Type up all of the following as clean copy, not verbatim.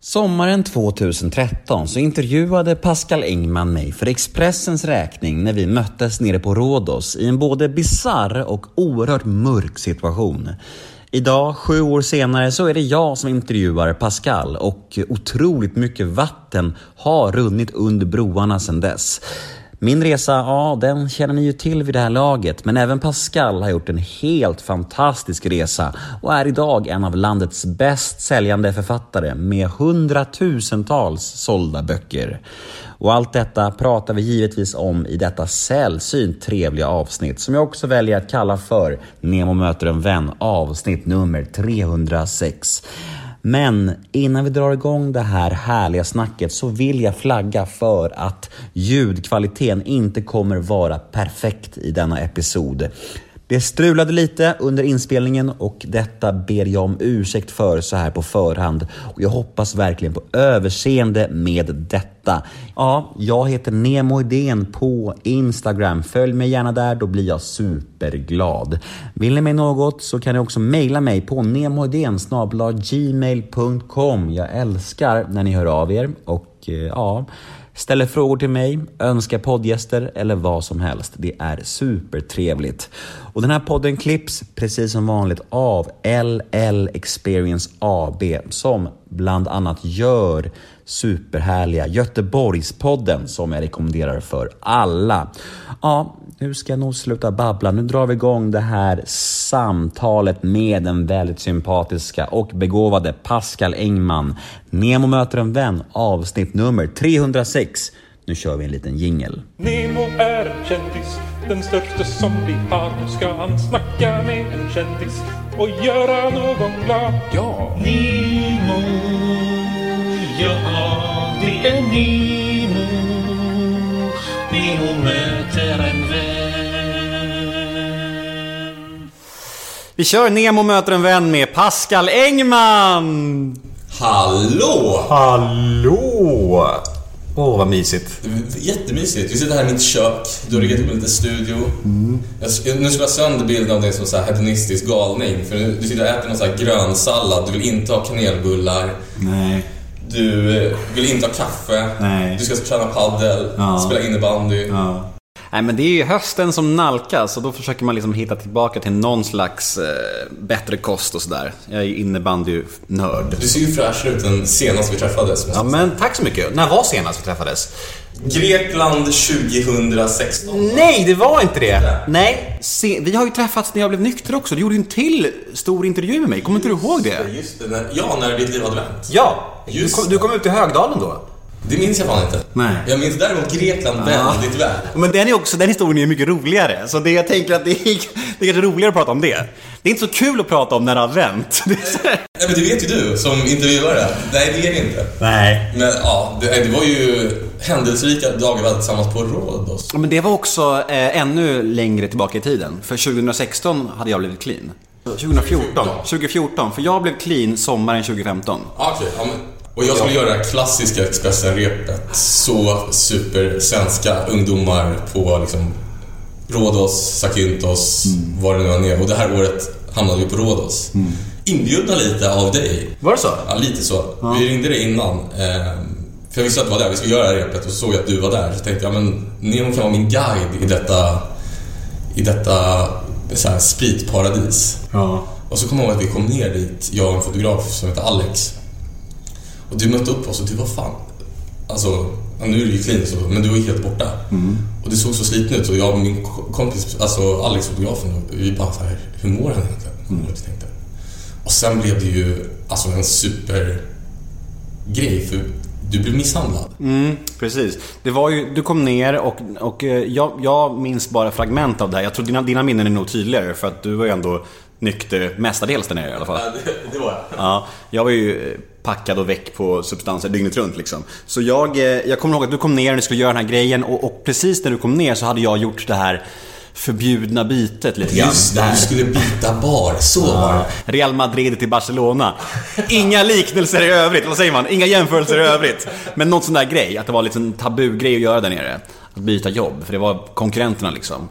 Sommaren 2013 så intervjuade Pascal Engman mig för Expressens räkning när vi möttes nere på Rhodos i en både bizarr och oerhört mörk situation. Idag, 7 år senare, så är det jag som intervjuar Pascal och otroligt mycket vatten har runnit under broarna sedan dess. Min resa, ja, den känner ni ju till vid det här laget, men även Pascal har gjort en helt fantastisk resa och är idag en av landets bäst säljande författare med 100,000-tals sålda böcker. Och allt detta pratar vi givetvis om i detta sällsynt trevliga avsnitt som jag också väljer att kalla för Nemo möter en vän, avsnitt nummer 306. Men innan vi drar igång det här härliga snacket så vill jag flagga för att ljudkvaliteten inte kommer vara perfekt i denna episod. Det strulade lite under inspelningen och detta ber jag om ursäkt för så här på förhand. Och jag hoppas verkligen på överseende med detta. Ja, jag heter Nemo Idén på Instagram. Följ mig gärna där, då blir jag superglad. Vill ni mig något så kan ni också mejla mig på nemoidén@gmail.com. Jag älskar när ni hör av er och ja... ställer frågor till mig, önskar poddgäster eller vad som helst. Det är supertrevligt. Och den här podden klipps precis som vanligt av LL Experience AB som bland annat gör superhärliga Göteborgspodden som jag rekommenderar för alla. Ja, nu ska jag nog sluta babbla. Nu drar vi igång det här samtalet med den väldigt sympatiska och begåvade Pascal Engman. Nemo möter en vän, avsnitt nummer 306. Nu kör vi en liten jingle. Nemo är en kändis, den största som vi har. Nu ska han snacka med en kändis och göra någon glad. Ja, Nemo, ja det är Nemo. Nemo möter en vän. Vi kör Nemo möter en vän med Pascal Engman. Hallå! Hallå! Åh, vad mysigt. Jättemysigt. Vi sitter här i mitt kök. Du har riggat upp en liten studio. Nu ska jag sönder bilden av dig som så här hedonistisk galning. För du sitter och äter någon så här grönsallad. Du vill inte ha kanelbullar. Nej. Du vill inte ha kaffe. Nej. Du ska träna paddel, spela innebandy. Ja. Nej, men det är ju hösten som nalkas och då försöker man liksom hitta tillbaka till någon slags bättre kost och sådär. Jag är ju innebandy-nörd. Du ser ju fräschare ut än senast vi träffades. Ja, men tack så mycket. När var senast vi träffades? Grekland 2016. Nej, det var inte det. Nej, vi har ju träffats när jag blev nykter också. Du gjorde ju en till stor intervju med mig. Kommer inte du ihåg det? Just det, när ditt liv hade vänt. Ja, du kom ut till Högdalen då. Det minns jag fan inte. Nej. Jag minns däremot Grekland väldigt väl. Men den historien är mycket roligare. Så jag tänker att det är kanske roligare att prata om det. Det är inte så kul att prata om när det har vänt. Nej, men det vet ju du som intervjuare. Nej, det är det inte. Nej. Men ja, det var ju händelserika dagar vi hade tillsammans på Rhodos. Men det var också ännu längre tillbaka i tiden. För 2016 hade jag blivit clean. 2014, för jag blev clean sommaren 2015. Okej, ja, men... Och jag skulle göra det klassiska Expressen-repet. Så supersvenska ungdomar på liksom Rhodos, Zakynthos, var det nu än är. Och det här året hamnade vi på Rhodos. Inbjudna lite av dig. Var det så? Ja, lite så. Vi ringde dig innan. För jag visste att du var där, vi skulle göra det här repet. Och så såg jag att du var där. Så tänkte jag, men Nemo kan vara min guide i detta så här spritparadis. Ja. Och så kom jag ihåg att vi kom ner dit. Jag och en fotograf som heter Alex. Och du mötte upp oss och du var fan. Alltså, nu är du ju clean så, men du var ju helt borta. Och det såg så sliten ut. Och jag och min kompis, alltså Alex fotografen, vi bara så här, hur mår han egentligen? Tänkte. Och sen blev det ju alltså en supergrej, för du blev misshandlad. Precis. Det var ju, du kom ner och jag minns bara fragment av det här. Jag tror dina minnen är nog tydligare, för att du var ju ändå nykter mestadels där nere i alla fall. Ja, det var jag. Ja, jag var ju packad och väck på substanser dygnet runt liksom. Så jag kommer ihåg att du kom ner och ni skulle göra den här grejen och precis när du kom ner så hade jag gjort det här förbjudna bytet lite grann. Just det, du skulle byta bar, så var det. Real Madrid till Barcelona. Inga liknelser i övrigt, vad säger man? Inga jämförelser i övrigt. Men något sån där grej, att det var lite en tabugrej att göra där nere. Att byta jobb, för det var konkurrenterna liksom.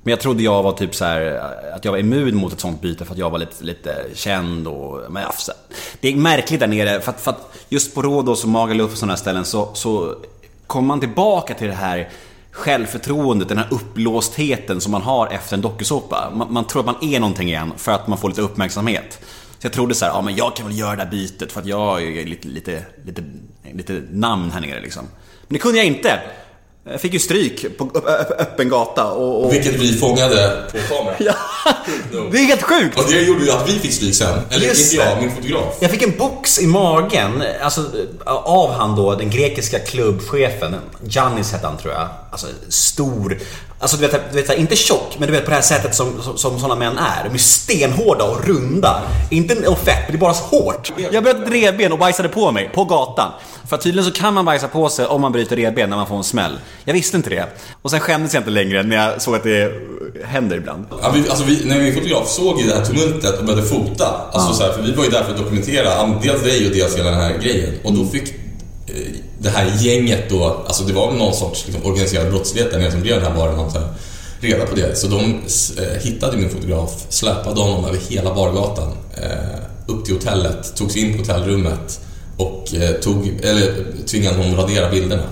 Men jag trodde jag var typ så här, att jag var immun mot ett sånt byte för att jag var lite känd och men det är märkligt där nere för att just på Rhodos och Magaluf och sådana ställen så kommer man tillbaka till det här självförtroendet, den här upplåstheten som man har efter en dokusåpa. Man tror att man är någonting igen för att man får lite uppmärksamhet. Så jag trodde så här, men jag kan väl göra det här bytet för att jag är lite namn här nere liksom. Men det kunde jag inte. Jag fick ju stryk på öppen gata och... Vilket vi fångade på kamera. Ja, det är helt sjukt. Och det gjorde ju att vi fick stryk sen. Eller inte jag, min fotograf. Jag fick en box i magen, alltså av han då, den grekiska klubbchefen Giannis hette han tror jag. Alltså stor, alltså du vet inte tjock, men du vet på det här sättet som sådana män är. De är stenhårda och runda. Inte fett, men det är bara så hårt. Jag bröt ett revben och bajsade på mig på gatan. För tydligen så kan man bajsa på sig om man bryter revben när man får en smäll. Jag visste inte det. Och sen skämdes jag inte längre när jag såg att det händer ibland. Ja, när min fotograf såg ju det här tumultet och började fota. Alltså så här, för vi var ju där för att dokumentera dels dig och dels hela den här grejen. Och då fick det här gänget då, alltså det var någon sorts liksom, organiserad brottslighet där nere som blev den här baren och så här, reda på det. Så de hittade min fotograf, släpade honom över hela bargatan upp till hotellet, tog sig in på hotellrummet och tvingade honom att radera bilderna.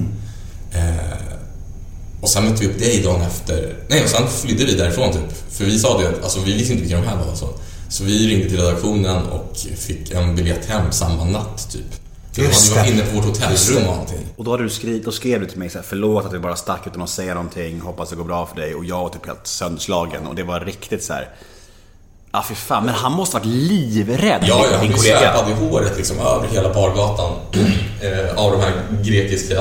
Och sen mötte vi upp dig dagen efter. Nej, och sen flydde vi därifrån typ. För vi sa det, alltså vi visste inte vilka de här var så vi ringde till redaktionen och fick en biljett hem samma natt typ. Vi var inne på vårt hotellrum och allting. Och då skrev du till mig så här, förlåt att vi bara stack utan att säga någonting, hoppas det går bra för dig. Och jag var typ helt sönderslagen. Och det var riktigt så här. Ja, för fan, men han måste varit livrädd. Ja, vi släpade i håret liksom över hela bargatan av de här grekiska,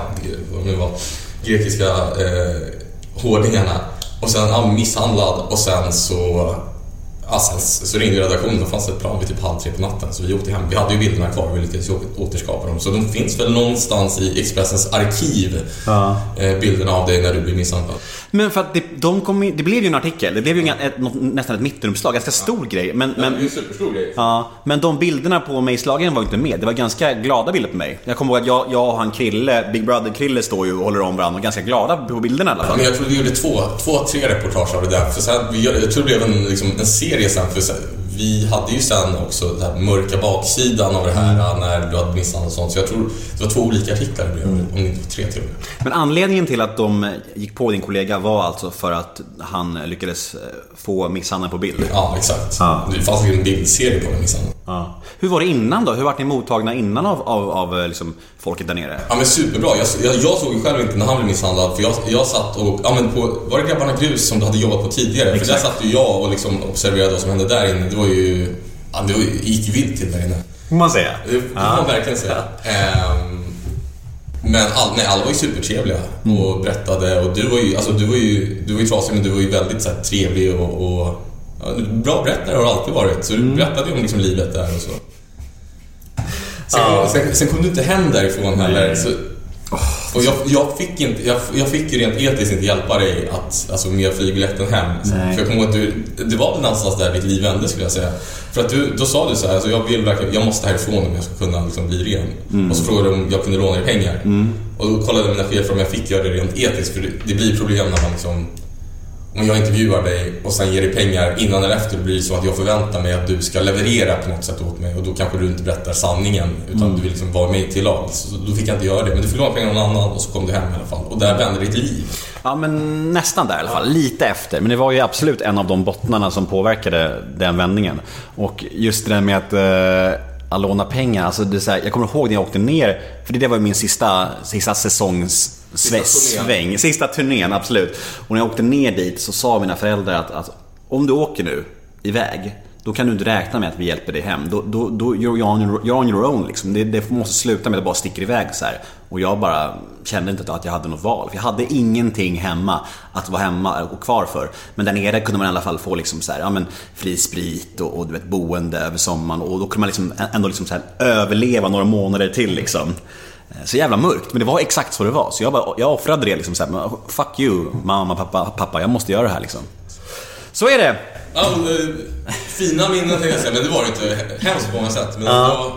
hårdingarna. Och sen misshandlad. Och sen så ringde redaktionen och fanns ett plan vid typ 2:30 på natten. Så vi åkte hem, vi hade ju bilderna kvar, vi lyckades återskapa dem. Så de finns väl någonstans i Expressens arkiv, bilderna av dig när du blir misshandlad. Men för att det blev ju en artikel. Det blev ju nästan ett mittenuppslag, ganska stor grej. Men det är en superstor grej. Ja, men de bilderna på mig i slagen var inte med. Det var ganska glada bilder på mig. Jag kommer ihåg att jag och han Krille, Big Brother Krille, står ju och håller om varandra och ganska glada på bilderna i alla fall. Men jag tror vi gjorde 2-3 reportage av det där. För sen, jag tror det blev en serie sen. För vi hade ju sen också den här mörka baksidan av det här när du hade misshandlat och sånt. Så jag tror det var 2 olika artiklar det blev, om det inte var 3 till. Men anledningen till att de gick på din kollega var alltså för att han lyckades få misshandeln på bild? Ja, exakt. Det fanns ju en bildserie på den misshandeln. Hur var det innan då? Hur var ni mottagna innan av liksom folket där nere? Ja, men superbra. Jag såg ju själv inte när han blev misshandlad. För jag satt och... Ja, men var det Grabbarna Grus som du hade jobbat på tidigare? Exakt. För där satt ju jag och liksom observerade vad som hände där inne. Det var ju... Ja, det gick vilt till där inne. Får man säga? Det får man verkligen säga. Men alla var ju supertrevliga och berättade. Och du var ju trasig, men du var ju väldigt så här, trevlig och bra berättare har du alltid varit. Så du berättade ju om liksom, livet där och så. Sen kom du inte hem därifrån heller. Så, och jag fick ju rent etiskt inte hjälpa dig att med flygbiljetten hem. För jag kommer ihåg att det var väl någonstans där ditt liv vände, skulle jag säga. För att då sa du så här, alltså, jag måste härifrån om jag ska kunna liksom, bli ren. Och så frågade du om jag kunde låna dig pengar. Och då kollade mina chefer om jag fick göra det rent etiskt. För det blir problem när man liksom, om jag intervjuar dig och sen ger dig pengar innan eller efter, blir det så att jag förväntar mig att du ska leverera på något sätt åt mig. Och då kanske du inte berättar sanningen, utan du vill liksom vara med till lag. Så då fick jag inte göra det. Men du fick låna pengar någon annan och så kom du hem i alla fall. Och där vände ditt liv. Ja, men nästan där i alla fall. Lite efter. Men det var ju absolut en av de bottnarna som påverkade den vändningen. Och just det där med att låna pengar. Alltså det är så här, jag kommer ihåg när jag åkte ner. För det var ju min sista säsongs sista turnén, absolut. Och när jag åkte ner dit så sa mina föräldrar att om du åker nu iväg, då kan du inte räkna med att vi hjälper dig hem. Då you're on your own liksom. Det måste sluta med att bara sticker iväg så här. Och jag bara kände inte att jag hade något val. För jag hade ingenting hemma att vara hemma och kvar för. Men där nere kunde man i alla fall få liksom så här, ja, men fri sprit och du vet, boende över sommaren. Och då kunde man liksom ändå liksom så här överleva några månader till liksom. Så jävla mörkt, men det var exakt så det var. Så jag offrade det liksom så här, fuck you, mamma, pappa, jag måste göra det här liksom. Så är det. Ja, fina minnen tänkte jag säga, men det var inte hemskt på många sätt. Men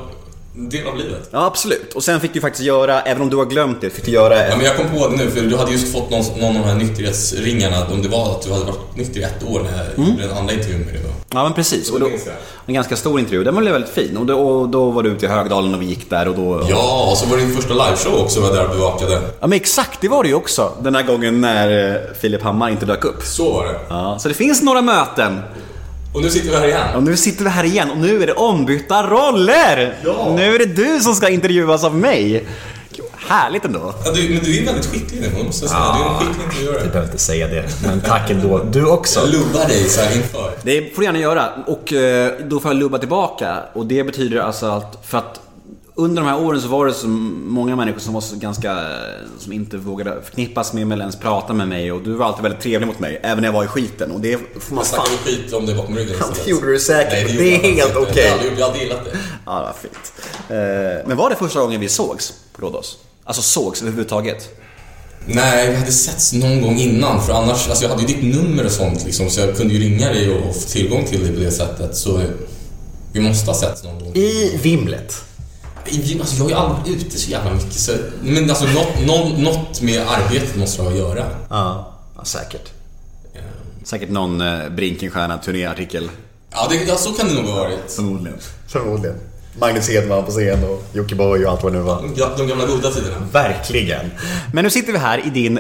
del av livet. Ja, absolut. Och sen fick du faktiskt göra, även om du har glömt det, fick du göra... Ja, men jag kom på det nu, för du hade just fått någon av de här nykterhetsringarna, om det var att du hade varit nykter i 1 år när jag gjorde den andra intervjun med dig då. Ja, men precis. Och då, en ganska stor intervju, den var väldigt fin. Och då var du ute i Högdalen och vi gick där och då... Ja, och så var det din första liveshow också, var där och bevakade. Ja, men exakt, det var det ju också. Den här gången när Filip Hammar inte dök upp. Så var det. Ja, så det finns några möten. Och nu sitter vi här igen. Och nu sitter vi här igen och nu är det ombytta roller. Ja. Nu är det du som ska intervjuas av mig. Härligt ändå. Ja, men du är väldigt skicklig nu, måste jag säga. Du är en skicklig intervjuare. Du behöver inte säga det, men tack ändå. Du också. Jag lubbar dig så här inför. Det får du gärna göra. Och då får jag lubba tillbaka. Och det betyder alltså att, för att under de här åren så var det så många människor som var så ganska, som inte vågade förknippas med mig eller ens prata med mig. Och du var alltid väldigt trevlig mot mig, även när jag var i skiten. Och det får man snackade skit om det bakom ryggen. Det gjorde du säkert. Nej, det är helt okej. Jag hade gillat det. Ja, det var fint. Men var det första gången vi sågs på Rhodos? Alltså sågs överhuvudtaget? Nej, vi hade setts någon gång innan. För annars, alltså jag hade ju ditt nummer och sånt liksom, så jag kunde ju ringa dig och få tillgång till dig på det sättet. Så vi måste ha setts någon gång. I vimlet? Alltså jag är ju aldrig ute så jävla mycket så, men alltså något med arbetet måste jag göra. Ja, säkert. Säkert någon Brinkenstjärna turnéartikel. Ja, så kan det nog ha varit. Förmodligen. Magnus Hedman på scen och Jockiboi och allt vad det nu var. De gamla goda tiderna. Verkligen. Men nu sitter vi här i din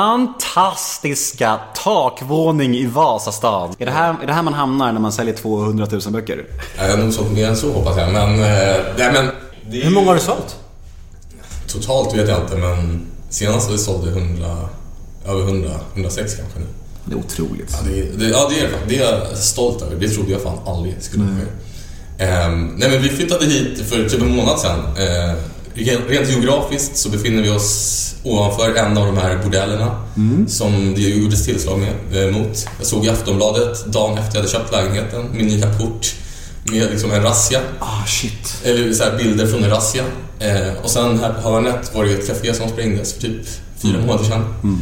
fantastiska takvåning i Vasastan. Är det här man hamnar när man säljer 200 000 böcker? Jag är nog så mer än så, hoppas jag. Men hur många har du sålt? Totalt vet jag inte, men senast vi sålde över 106 kanske nu. Det är otroligt. Det är jag stolt över. Det trodde jag fan aldrig skulle ske. Nej, men vi flyttade hit för typ en månad sedan. Rent geografiskt så befinner vi oss ovanför en av de här bordellerna som det gjordes tillslag mot. Jag såg i Aftonbladet dagen efter jag hade köpt lägenheten min nya port med liksom en razzia. Shit. Eller så här bilder från en razzia. Och sen här på hörnet var det ett café som sprängdes för typ 4 månader sedan.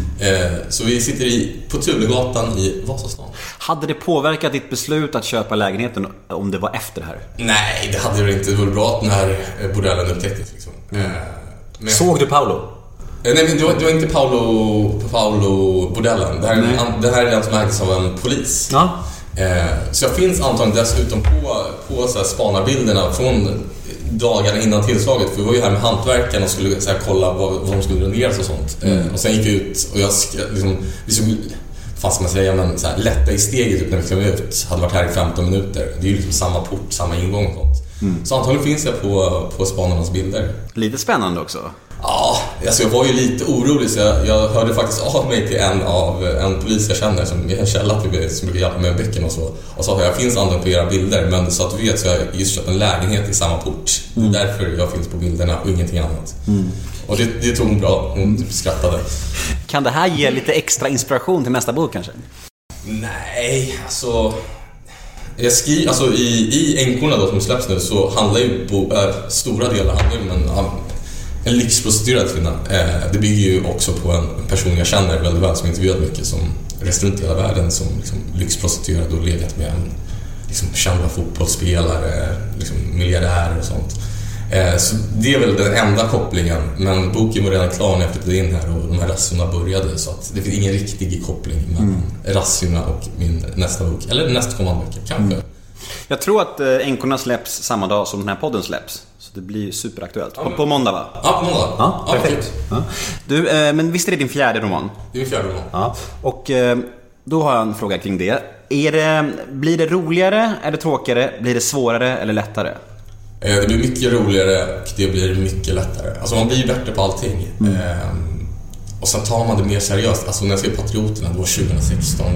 Så vi sitter på Tulegatan i Vasastan. Hade det påverkat ditt beslut att köpa lägenheten om det var efter det här? Nej, det hade det inte. Det var bra att den här bordellen upptäcktes liksom. Såg du Paolo? Nej, men det var inte Paolo-bordellen. Det här är den som ägdes av en polis. Ja. Så jag finns antagligen dessutom på så här spanarbilderna från dagarna innan tillslaget. För vi var ju här med hantverkaren och skulle så här kolla vad de skulle dräneras och sånt. Och sen gick jag ut och jag liksom fast man säger, men så här, lätta i steget ut när vi kom ut. Hade varit här i 15 minuter. Det är ju liksom samma port, samma ingång och sånt. Så antagligen finns jag på spanarnas bilder. Lite spännande också. Ja, alltså jag var ju lite orolig så jag hörde faktiskt av mig till en polis jag känner som är en källa till mig som brukar hjälpa med böckerna och så. Och sa att jag finns antagligen på era bilder, men så att du vet så har jag just köpt en lägenhet i samma port. Därför jag finns på bilderna och ingenting annat. Och det tog hon bra, hon skrattade. Kan det här ge lite extra inspiration till nästa bok kanske? Nej, alltså... Jag skriver, alltså i Änkorna då som släpps nu så handlar ju stora delar om en lyxprostituerad kvinna. Det bygger ju också på en person jag känner väldigt väl som intervjuat mycket som reser runt i hela världen som liksom lyxprostituerad och legat med en liksom kända fotbollsspelare, liksom miljardärer och sånt. Så det är väl den enda kopplingen, men boken var redan klar när jag flyttade in här och de här razziorna började, så att det finns ingen riktig koppling mellan razziorna och min nästa bok, eller nästkommande bok kanske. Jag tror att Änkorna släpps samma dag som den här podden släpps, så det blir superaktuellt. På måndag, va? Ja, på måndag. Ja, perfekt. Ja. Du, men visst är det din 4:e roman? Det är min 4:e roman. Ja. Och då har jag en fråga kring det. Blir det roligare eller tråkigare? Blir det svårare eller lättare? Det blir mycket roligare och det blir mycket lättare. Alltså man blir bättre på allting. Och sen tar man det mer seriöst. Alltså när jag skrev Patrioterna, det var 2016.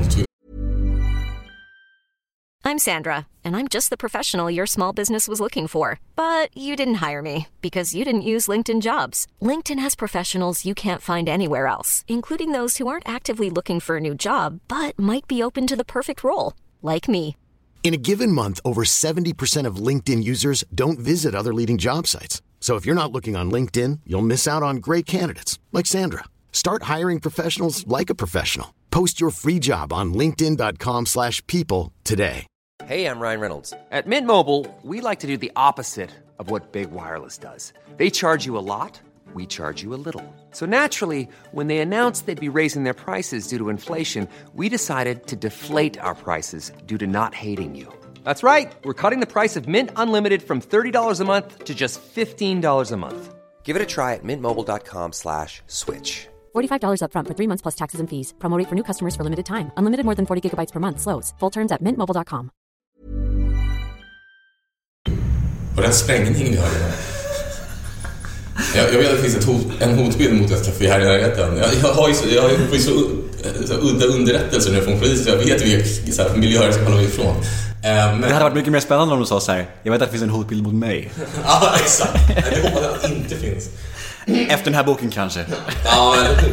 I'm Sandra, and I'm just the professional your small business was looking for. But you didn't hire me because you didn't use LinkedIn Jobs. LinkedIn has professionals you can't find anywhere else, including those who aren't actively looking for a new job, but might be open to the perfect role, like me. In a given month, over 70% of LinkedIn users don't visit other leading job sites. So if you're not looking on LinkedIn, you'll miss out on great candidates like Sandra. Start hiring professionals like a professional. Post your free job on linkedin.com/people today. Hey, I'm Ryan Reynolds. At Mint Mobile, we like to do the opposite of what Big Wireless does. They charge you a lot, we charge you a little. So naturally, when they announced they'd be raising their prices due to inflation, we decided to deflate our prices due to not hating you. That's right. We're cutting the price of Mint Unlimited from $30 a month to just $15 a month. Give it a try at mintmobile.com/switch. $45 up front for 3 months plus taxes and fees. Promo rate for new customers for limited time. Unlimited more than 40 gigabytes per month. Slows full terms at mintmobile.com. Och den sprängningen vi hörde. Jag vet att det finns en hotbild mot ett café här i närheten. Jag har ju så udda underrättelser nu från polisen, så jag vet vilka miljöer jag ska hålla mig ifrån. Men det hade varit mycket mer spännande om du sa så här: jag vet att det finns en hotbild mot mig. Ja, exakt. Det hoppas jag att det inte finns. Efter den här boken kanske. Ja,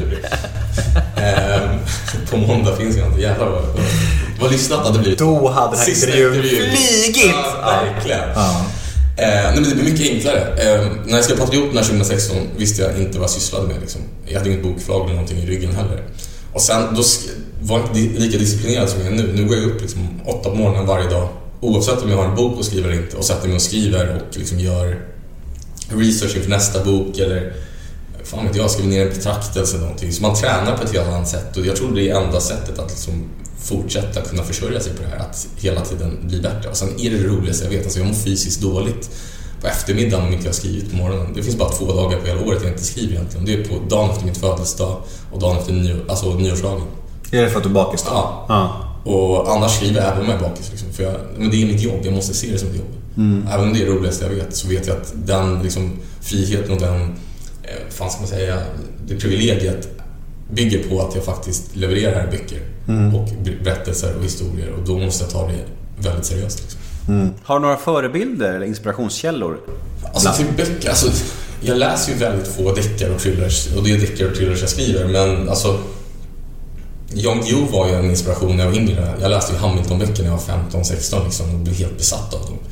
på måndag finns jag inte. Jävlar vad lyssnat hade blivit. Då hade den här intervjun flygit. Ja, verkligen. Nej, men det blir mycket enklare. När jag skrev Patrioterna 2016 visste jag inte vad jag sysslade med liksom. Jag hade inget bokförlag eller någonting i ryggen heller. Och sen då var jag inte lika disciplinerad som jag är nu. Nu går jag upp liksom 8 på morgonen varje dag, oavsett om jag har en bok och skriver eller inte, och sätter mig och skriver och liksom gör research inför nästa bok, eller fan vet jag, skriver ner en betraktelse eller någonting. Så man tränar på ett helt annat sätt, och jag tror det är enda sättet att liksom fortsätta kunna försörja sig på det här, att hela tiden bli bättre. Och sen är det roligaste jag vet, alltså jag mår fysiskt dåligt på eftermiddagen om inte jag har skrivit på morgonen. Det finns bara 2 dagar på hela året jag inte skriver egentligen. Det är på dagen efter mitt födelsedag och dagen efter nyårsdagen. Är det för att du är bakis då? Ja. Och annars skriver jag även om jag är bakis liksom, för men det är mitt jobb, jag måste se det som ett jobb. Även om det är det roligaste jag vet, så vet jag att den liksom, friheten och den fan ska man säga, det privilegiet bygger på att jag faktiskt levererar böcker och berättelser och historier, och då måste jag ta det väldigt seriöst liksom. Har du några förebilder eller inspirationskällor? Alltså till böcker, alltså, jag läser ju väldigt få deckare och thrillers, och det är deckare och thrillers jag skriver, men alltså Jan Guillou var ju en inspiration när jag var yngre. Jag läste ju Hamilton-böcker när jag var 15-16 liksom, och blev helt besatt av dem.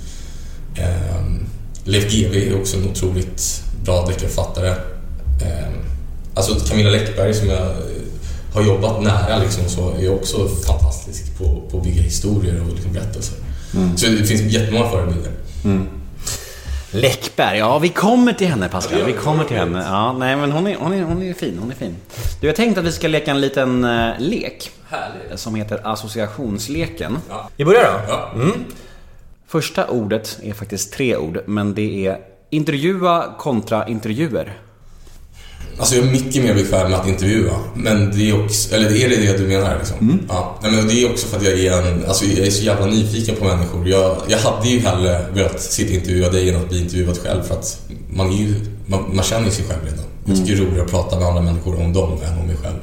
Leif GW är också en otroligt bra deckarförfattare. Alltså Camilla Läckberg som jag har jobbat nära liksom, så är också fantastisk på att bygga historier och liksom berättelser. Så det finns jättemånga förebilder. Läckberg, ja, vi kommer till henne, Pascal. Vi kommer till henne. Ja, nej, men hon är fin, hon är fin. Du, jag tänkte att vi ska leka en liten lek. Härligt. Som heter associationsleken. Ja. Vi börjar då? Ja. Första ordet är faktiskt 3 ord, men det är intervjua kontra intervjuer. Alltså jag är mycket mer bekväm med att intervjua, men det är också, eller är det du menar liksom? Ja, nej, men det är också för att jag är så jävla nyfiken på människor. Jag hade ju hellre velat sitta intervjua dig än att bli intervjuad själv, för att man känner sig själv redan. Jag tycker det är roligare att prata med andra människor om dem än om mig själv.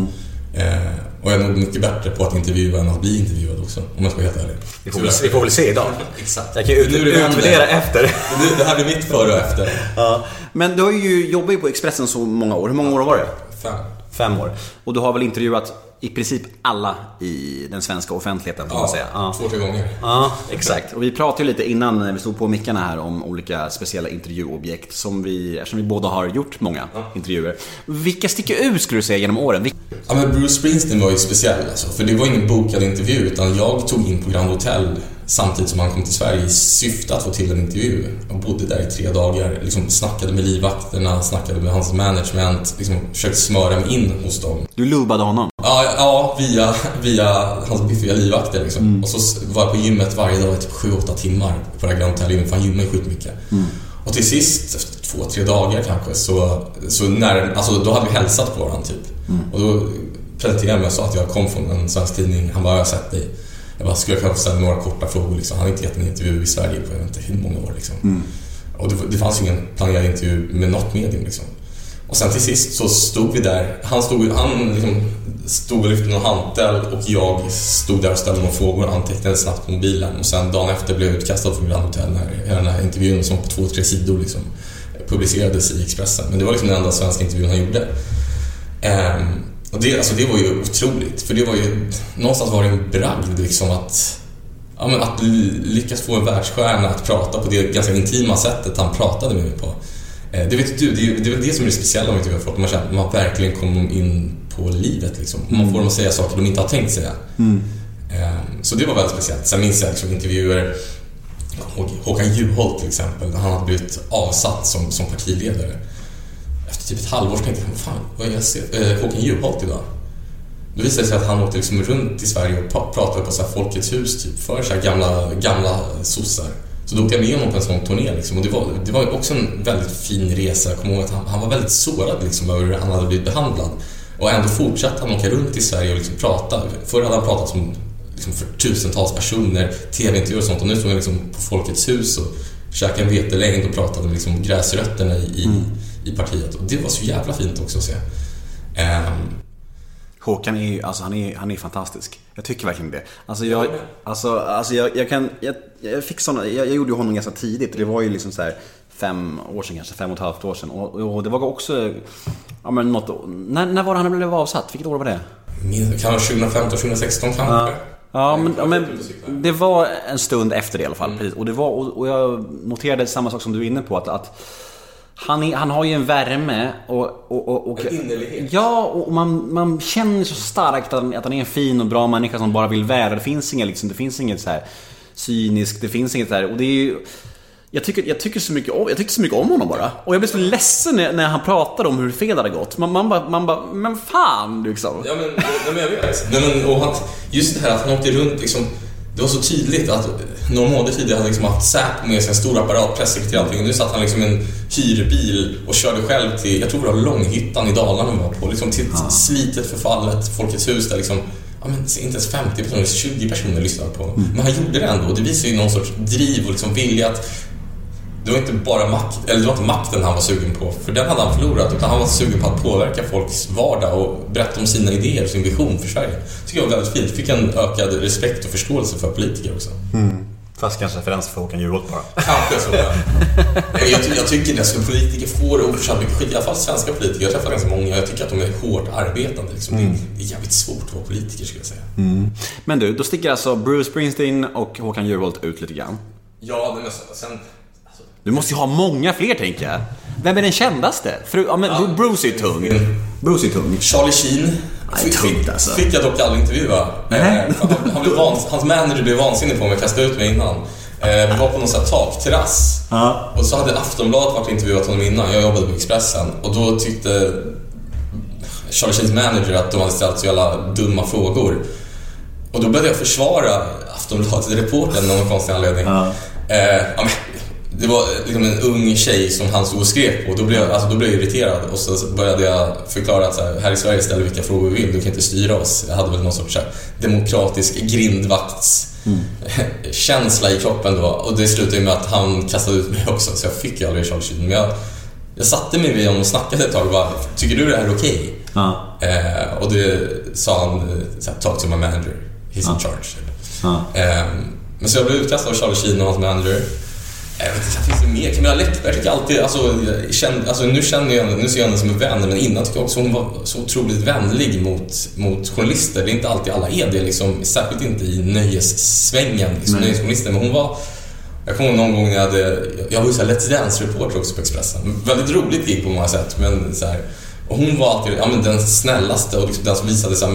Och jag är nog mycket bättre på att intervjua än att bli intervjuad också, om jag ska vara helt ärlig. Vi får väl se idag. Exakt. Jag kan utvärdera efter. Det här blir mitt före och efter. Ja. Men du har ju jobbat ju på Expressen så många år. Hur många år var det? 5 år. Och du har väl intervjuat i princip alla i den svenska offentligheten, får man säga. 2-3 gånger. Ja, exakt. Och vi pratade ju lite innan vi stod på mickarna här om olika speciella intervjuobjekt eftersom vi båda har gjort många intervjuer. Vilka sticker ut, skulle du säga, genom åren? Ja, men Bruce Springsteen var ju speciell alltså, för det var ingen bokad intervju, utan jag tog in på Grand Hotel samtidigt som han kom till Sverige i syfte att få till en intervju. Jag bodde där i 3 dagar, liksom snackade med livvakterna, snackade med hans management, liksom försökte smöra mig in hos dem. Du lubbade honom? Ja, via hans biffiga livvakter liksom. Och så var jag på gymmet varje dag i typ 7-8 timmar på det Grand Hotel, för han gymmade ju skitmycket. Och till sist, efter 2-3 dagar kanske, så när, alltså, då hade vi hälsat på varandra typ. Och då presenterade jag mig och sa att jag kom från en svensk tidning. Han bara, jag har sett dig. Jag bara, skulle jag kunna ställa några korta frågor liksom. Han hade inte gett en intervju i Sverige på jag vet inte hur många år liksom. Och det fanns ju ingen planerad intervju med något medium liksom. Och sen till sist så stod vi där. Han liksom stod och lyfte någon hantel, och jag stod där och ställde några frågor och antecknade snabbt på mobilen. Och sen dagen efter blev jag utkastad från Grand Hotel när den här intervjun som på 2-3 sidor liksom publicerades i Expressen. Men det var liksom den enda svenska intervjun han gjorde. Och det var ju otroligt, för det var ju någonstans var det en bragd liksom att lyckas få en världsstjärna att prata på det ganska intima sättet han pratade med mig på. Det vet du, det är det som är det speciella med intervjuer, man känner att man verkligen kommer in på livet liksom. Man får dem att säga saker de inte har tänkt säga. Så det var väldigt speciellt. Sen minns jag liksom intervjuer Håkan Juholt till exempel, när han hade blivit avsatt som partiledare. Efter typ ett halvår tänkte jag, fan, vad är Håkan Juholt idag? Då visade det sig att han åkte liksom runt i Sverige och pratade på så här Folkets hus typ, för så här gamla sossar. Så då åkte jag med honom på en sån turné liksom. Och det var också en väldigt fin resa. Jag kommer ihåg att han var väldigt sårad liksom, över hur han hade blivit behandlad. Och ändå fortsatte han åka runt i Sverige och liksom prata. Förr hade han pratat som, liksom, för tusentals personer, tv-intervjuer och sånt. Och nu stod han liksom på Folkets hus och käkade en vetelängd och pratade med liksom gräsrötterna i partiet. Och det var så jävla fint också att se. Håkan är ju, alltså han är fantastisk. Jag tycker verkligen det. Jag fick såna, jag gjorde ju honom ganska tidigt. Det var ju liksom så här 5 år sedan, kanske 5,5 år sedan. Och det var också, ja men något, när var det han blev avsatt? Vilket år var det? Kanske 2015, 2016 kanske. Ja, men det var en stund efter det i alla fall. Precis. Och jag noterade samma sak som du är inne på, att han har ju en värme och en innerlighet. Ja, och man känner så starkt att han är en fin och bra människa som bara vill väl. Det finns inget så här cyniskt, det finns inget så här, och det är ju, jag tycker så mycket om honom bara. Och jag blev så ledsen när han pratade om hur fel det hade gått. Man bara, men fan liksom. Ja men jag vet. Nej, och just det här att han åkte runt liksom, det var så tydligt att några månader tidigare hade liksom haft Säpo med sig en stor apparat, pressekreterare och allting. Nu satt han liksom i en hyrbil och körde själv till, jag tror det var Långhyttan i Dalarna var på, liksom till ett slitet förfallet Folkets hus där liksom, ja men inte ens 50 personer, 20 personer lyssnade på. Men han gjorde det ändå, och det visar ju någon sorts driv och liksom vilja att det var inte bara makten han var sugen på, för den hade han förlorat, utan han var sugen på att påverka folks vardag och berätta om sina idéer och sin vision för Sverige. Det tycker jag var väldigt fint. Fick en ökad respekt och förståelse för politiker också. Fast kanske referens för Håkan Juholt bara. Kanske så. Jag tycker det, så politiker får oförsatt mycket skit, i alla fall svenska politiker. Jag träffar ganska många, jag tycker att de är hårt arbetande liksom. Det är jävligt svårt att vara politiker, skulle jag säga. Men du, då sticker alltså Bruce Springsteen och Håkan Juholt ut lite grann. Ja, men sen... Du måste ju ha många fler, tänker jag. Vem är den kändaste? Bruce är tung. Charlie Sheen fick jag dock aldrig intervjua. Hans manager blev vansinnig på mig och kastade ut mig innan. Vi var på någon sån här takterrass. Och så hade Aftonbladet varit intervjuat honom innan. Jag jobbade på Expressen. Och då tyckte Charlie Sheens manager att de hade ställt så jävla dumma frågor. Och då började jag försvara Aftonbladet, reportern, av någon konstig anledning. Det var liksom en ung tjej som han stod och skrek på. Då blev jag irriterad. Och så började jag förklara att så här i Sverige ställer vilka frågor vi vill. Du kan inte styra oss. Jag hade väl någon sorts så här demokratisk grindvakts känsla i kroppen då. Och det slutade med att han kastade ut mig också. Så jag fick ju aldrig Charlie Sheen. Men jag satte mig vid honom och snackade ett tag och bara, tycker du det här är okej? Och det sa han, talk to my manager. He's in charge. Men så jag blev utkastad av Charlie Sheen och hans manager. Jag vet inte, det finns mer. Camilla Läckberg tycker alltid, nu ser jag henne som en vän, men innan tycker jag också hon var så otroligt vänlig mot journalister. Det är inte alltid alla är det liksom, särskilt inte i nöjessvängen liksom, nöjesjournalister. Men hon var, jag kommer ihåg någon gång jag var ju så här Let's Dance-reporter också på Expressen. Väldigt roligt gig på många sätt, men så här, och hon var alltid den snällaste och liksom den som visade sig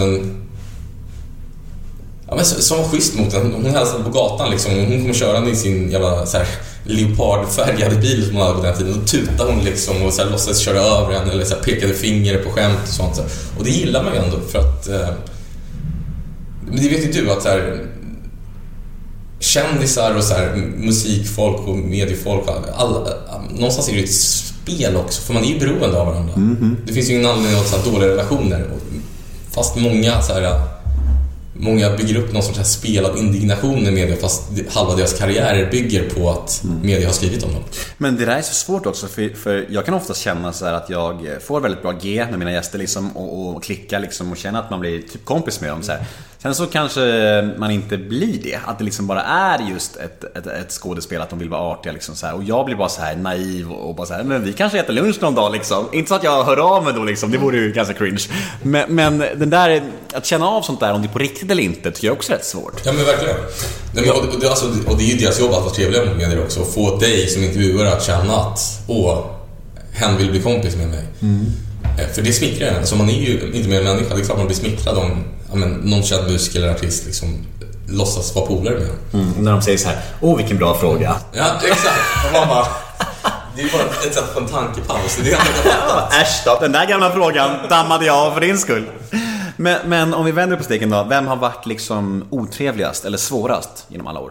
som var schysst mot den. Hon hälsade på gatan liksom. Hon kom körande i sin jävla så här leopardfärgade bil som hon hade på den tiden. Och tutade hon liksom och så här låtsades köra över en eller så här pekade finger på skämt och sånt. Och det gillar man ju ändå, för att men det vet ju du att så här, kändisar och så här musikfolk och mediefolk, någonstans är det ett spel också, för man är ju beroende av varandra. Det finns ju ingen anledning att ha så här dåliga relationer, fast många bygger upp någon sorts här spelad indignation i media, fast halva deras karriärer bygger på att media har skrivit om dem. Men det där är så svårt också, för jag kan ofta känna så här att jag får väldigt bra G med mina gäster liksom, och klicka liksom, och känna att man blir typ kompis med dem så här. Sen så kanske man inte blir det, att det liksom bara är just ett skådespel, att de vill vara artiga liksom så här. Och jag blir bara så här naiv och bara så här, men vi kanske äter lunch någon dag liksom. Inte så att jag hör av mig då liksom, det vore ju ganska cringe. Men den där, att känna av sånt där, om det är på riktigt eller inte, tycker jag också är rätt svårt. Ja, men verkligen. Nej, men, och det är ju deras jobb att vara trevliga med medier också, och få dig som intervjuare att känna att hen vill bli kompis med mig. För det smickrar en. Så man är ju inte mer människa. Det är klart man blir smickrad om någon känd musiker eller artist liksom låtsas vara polare med. När de säger så här, vilken bra fråga. Ja, exakt. Och man bara, det är bara ett sätt på en tankepaus. Det är äsch då, den där gamla frågan dammade jag av för din skull. Men om vi vänder på steken då, vem har varit liksom otrevligast eller svårast genom alla år?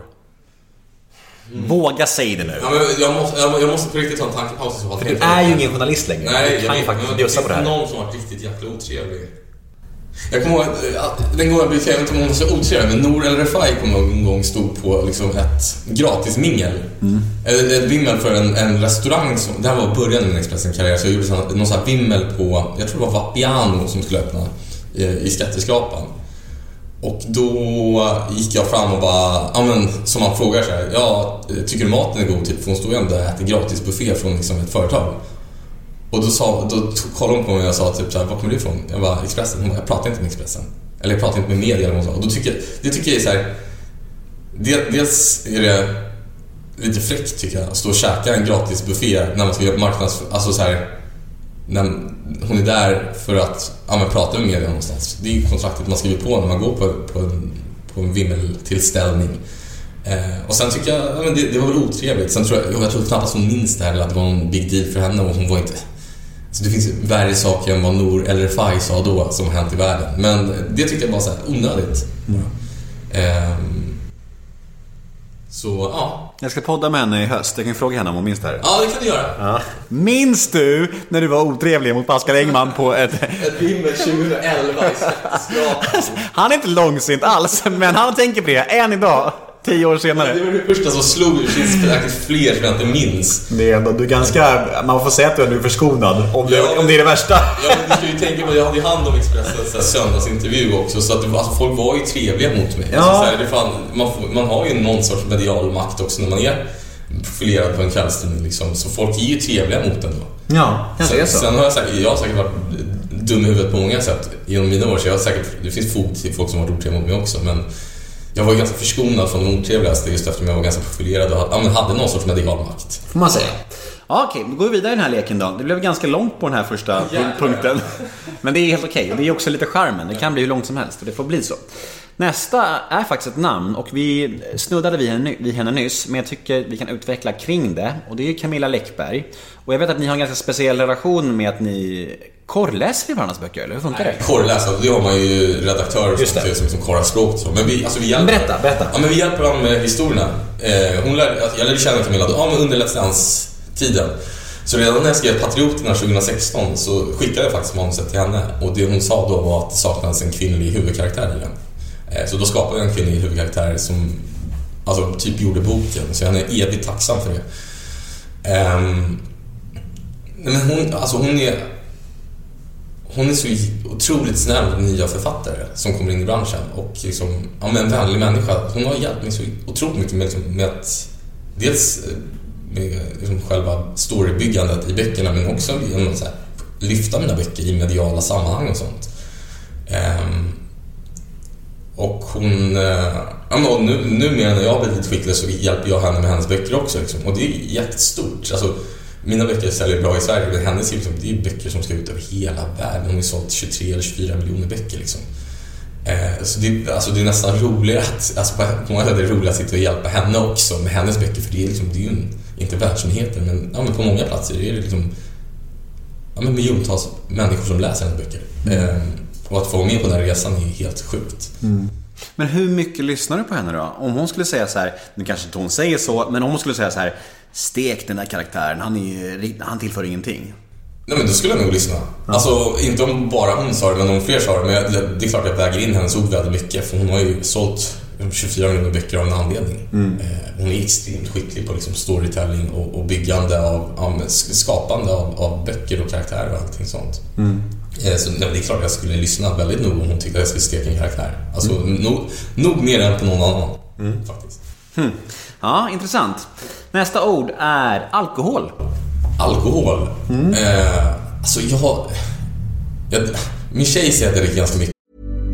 Våga säga det nu. Ja, men jag måste på riktigt ta en tankepaus. För du är ju ingen journalist längre. Nej, du kan ju faktiskt bjussa på det här. Det är någon som har varit riktigt jäkla otrevlig. Jag kommer ihåg den gången jag blev trevlig, inte om hon var så otrevlig, men Nour El Refai kom en gång stod på liksom ett gratis mingel. Ett vimmel för en restaurang som, det här var början med min Expressen-karriär, så jag gjorde någon sån här vimmel på, jag tror det var Vapiano som skulle öppna i Skatteskrapan. Och då gick jag fram och bara, ja men som man frågar så här, ja, tycker du maten är god typ? För hon stod ju ändå och äter gratis buffé från liksom ett företag. Och då kollade hon på mig och jag sa typ så här, var kommer du ifrån? Jag var Expressen. Hon bara, jag pratar inte med Expressen. Eller jag pratar inte med media eller något. Och då tycker jag är så här, dels är det lite fräckt tycker jag, att stå och käka en gratis buffé när man ska göra alltså så här, när hon är där för att prata med media någonstans. Det är ju kontraktet man skriver på när man går på en vimmeltillställning. Och sen tycker jag det var väl otrevligt. Sen tror jag tror knappast hon minns det här, eller att det var en big deal för henne, och hon var inte. Så det finns värre saker än vad Nour El Refai sa då som har hänt i världen. Men det tyckte jag var så här onödigt. Så ja. Jag ska podda med henne i höst. Jag kan fråga henne om hon minns det här. Ja, det kan du göra. Ja. Minns du när du var otrevlig mot Pascal Engman på ett vimmel 2011 i Skatteskrapan? Han är inte långsint alls, men han tänker på det än idag. 10 år senare. Det var det första som slog. Det finns säkert fler som jag inte minns. Det är ändå, du är ganska, man får säga att du är förskonad om det är det värsta. Ja, men du ska ju tänka på att jag hade hand om Expressens söndagsintervju också. Så att alltså, folk var ju trevliga mot mig. Ja. Alltså, så här, man har ju någon sorts medial makt också när man är profilerad på en kvällstidning liksom. Så folk är ju trevliga mot en då. Ja, kanske är så. Sen har jag har säkert varit dum i huvudet på många sätt genom mina år. Så jag har säkert, det finns fog till folk som har varit otrevliga mot mig också. Men jag var ju ganska förskonad från de otrevligaste just eftersom jag var ganska profilerad och hade någon sorts medial makt. Får man säga. Ja, okej, då går vi vidare i den här leken då. Det blev ganska långt på den här första punkten. Men det är helt okej. Och det är också lite charmen. Det kan bli hur långt som helst och det får bli så. Nästa är faktiskt ett namn och vi snuddade vid henne nyss, men jag tycker vi kan utveckla kring det. Och det är Camilla Läckberg. Och jag vet att ni har en ganska speciell relation med att ni korrläser i varandras böcker, eller hur funkar det? Korrläsa, det har man ju redaktörer som korrar språk så. Men vi hjälper. Berätta. Ja, men vi hjälper dem med historierna. Jag lärde känna Camilla under Let's Dance-tiden. Så redan när jag skrev Patrioterna 2016 så skickade jag faktiskt manuset till henne. Och det hon sa då var att det saknades en kvinnlig huvudkaraktär i den. Så då skapade jag en kvinnlig huvudkaraktär som typ gjorde boken. Så jag är evigt tacksam för det. Men hon är så otroligt snäll och nya författare som kommer in i branschen. Och liksom, en vänlig människa. Hon har hjälpt mig så otroligt mycket med att dels med liksom själva storybyggandet i böckerna, men också genom att lyfta mina böcker i mediala sammanhang och sånt. Och hon nu när jag har blivit skicklig så hjälper jag henne med hennes böcker också liksom. Och det är jättestort. Alltså, mina böcker säljer bra i Sverige, men hennes liksom, det är böcker som ska ut över hela världen. Hon har sålt 23 eller 24 miljoner böcker liksom. Så det är nästan roligare att på många sätt är det roligt att sitta och hjälpa henne också med hennes böcker, för det är liksom, det är ju inte världsnyheter, men på många platser är det liksom miljontals människor som läser hennes böcker. Och att få vara med på den här resan är helt sjukt. Men hur mycket lyssnar du på henne då? Om hon skulle säga så här, nu kanske inte hon säger så, men om hon skulle säga så här, stek den där karaktären, han tillför ingenting. Nej, men då skulle jag nog lyssna. Alltså, inte om bara hon sa det, men om fler sa det. Men det är klart att jag väger in hennes ord väldigt mycket. För hon har ju sålt 24 miljoner böcker av en anledning. Hon är extremt skicklig på liksom storytelling och byggande av skapande av böcker och karaktärer och allting sånt. Så det är klart att jag skulle lyssna väldigt nog om hon tyckte att jag skulle steka en karaktär. Alltså nog mer än på någon annan faktiskt. Ja, intressant. Nästa ord är alkohol. Alkohol? Alltså min tjej säger att det är ganska mycket.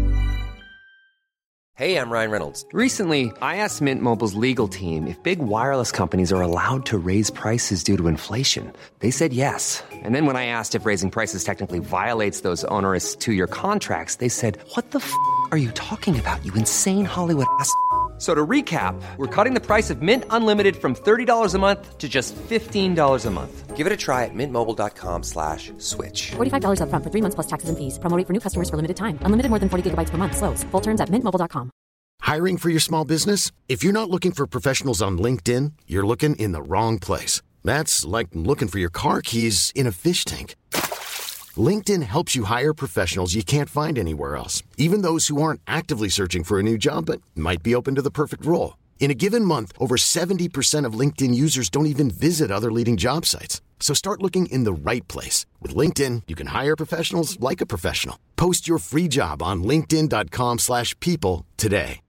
Hey, I'm Ryan Reynolds. Recently, I asked Mint Mobile's legal team if big wireless companies are allowed to raise prices due to inflation. They said yes. And then when I asked if raising prices technically violates those onerous 2-year contracts, they said, "What the f*** are you talking about, you insane Hollywood ass f- So to recap, we're cutting the price of Mint Unlimited from $30 a month to just $15 a month. Give it a try at mintmobile.com/switch. $45 up front for 3 months plus taxes and fees. Promo rate for new customers for limited time. Unlimited more than 40 gigabytes per month. Slows full terms at mintmobile.com. Hiring for your small business? If you're not looking for professionals on LinkedIn, you're looking in the wrong place. That's like looking for your car keys in a fish tank. LinkedIn helps you hire professionals you can't find anywhere else, even those who aren't actively searching for a new job but might be open to the perfect role. In a given month, over 70% of LinkedIn users don't even visit other leading job sites. So start looking in the right place. With LinkedIn, you can hire professionals like a professional. Post your free job on linkedin.com/people today.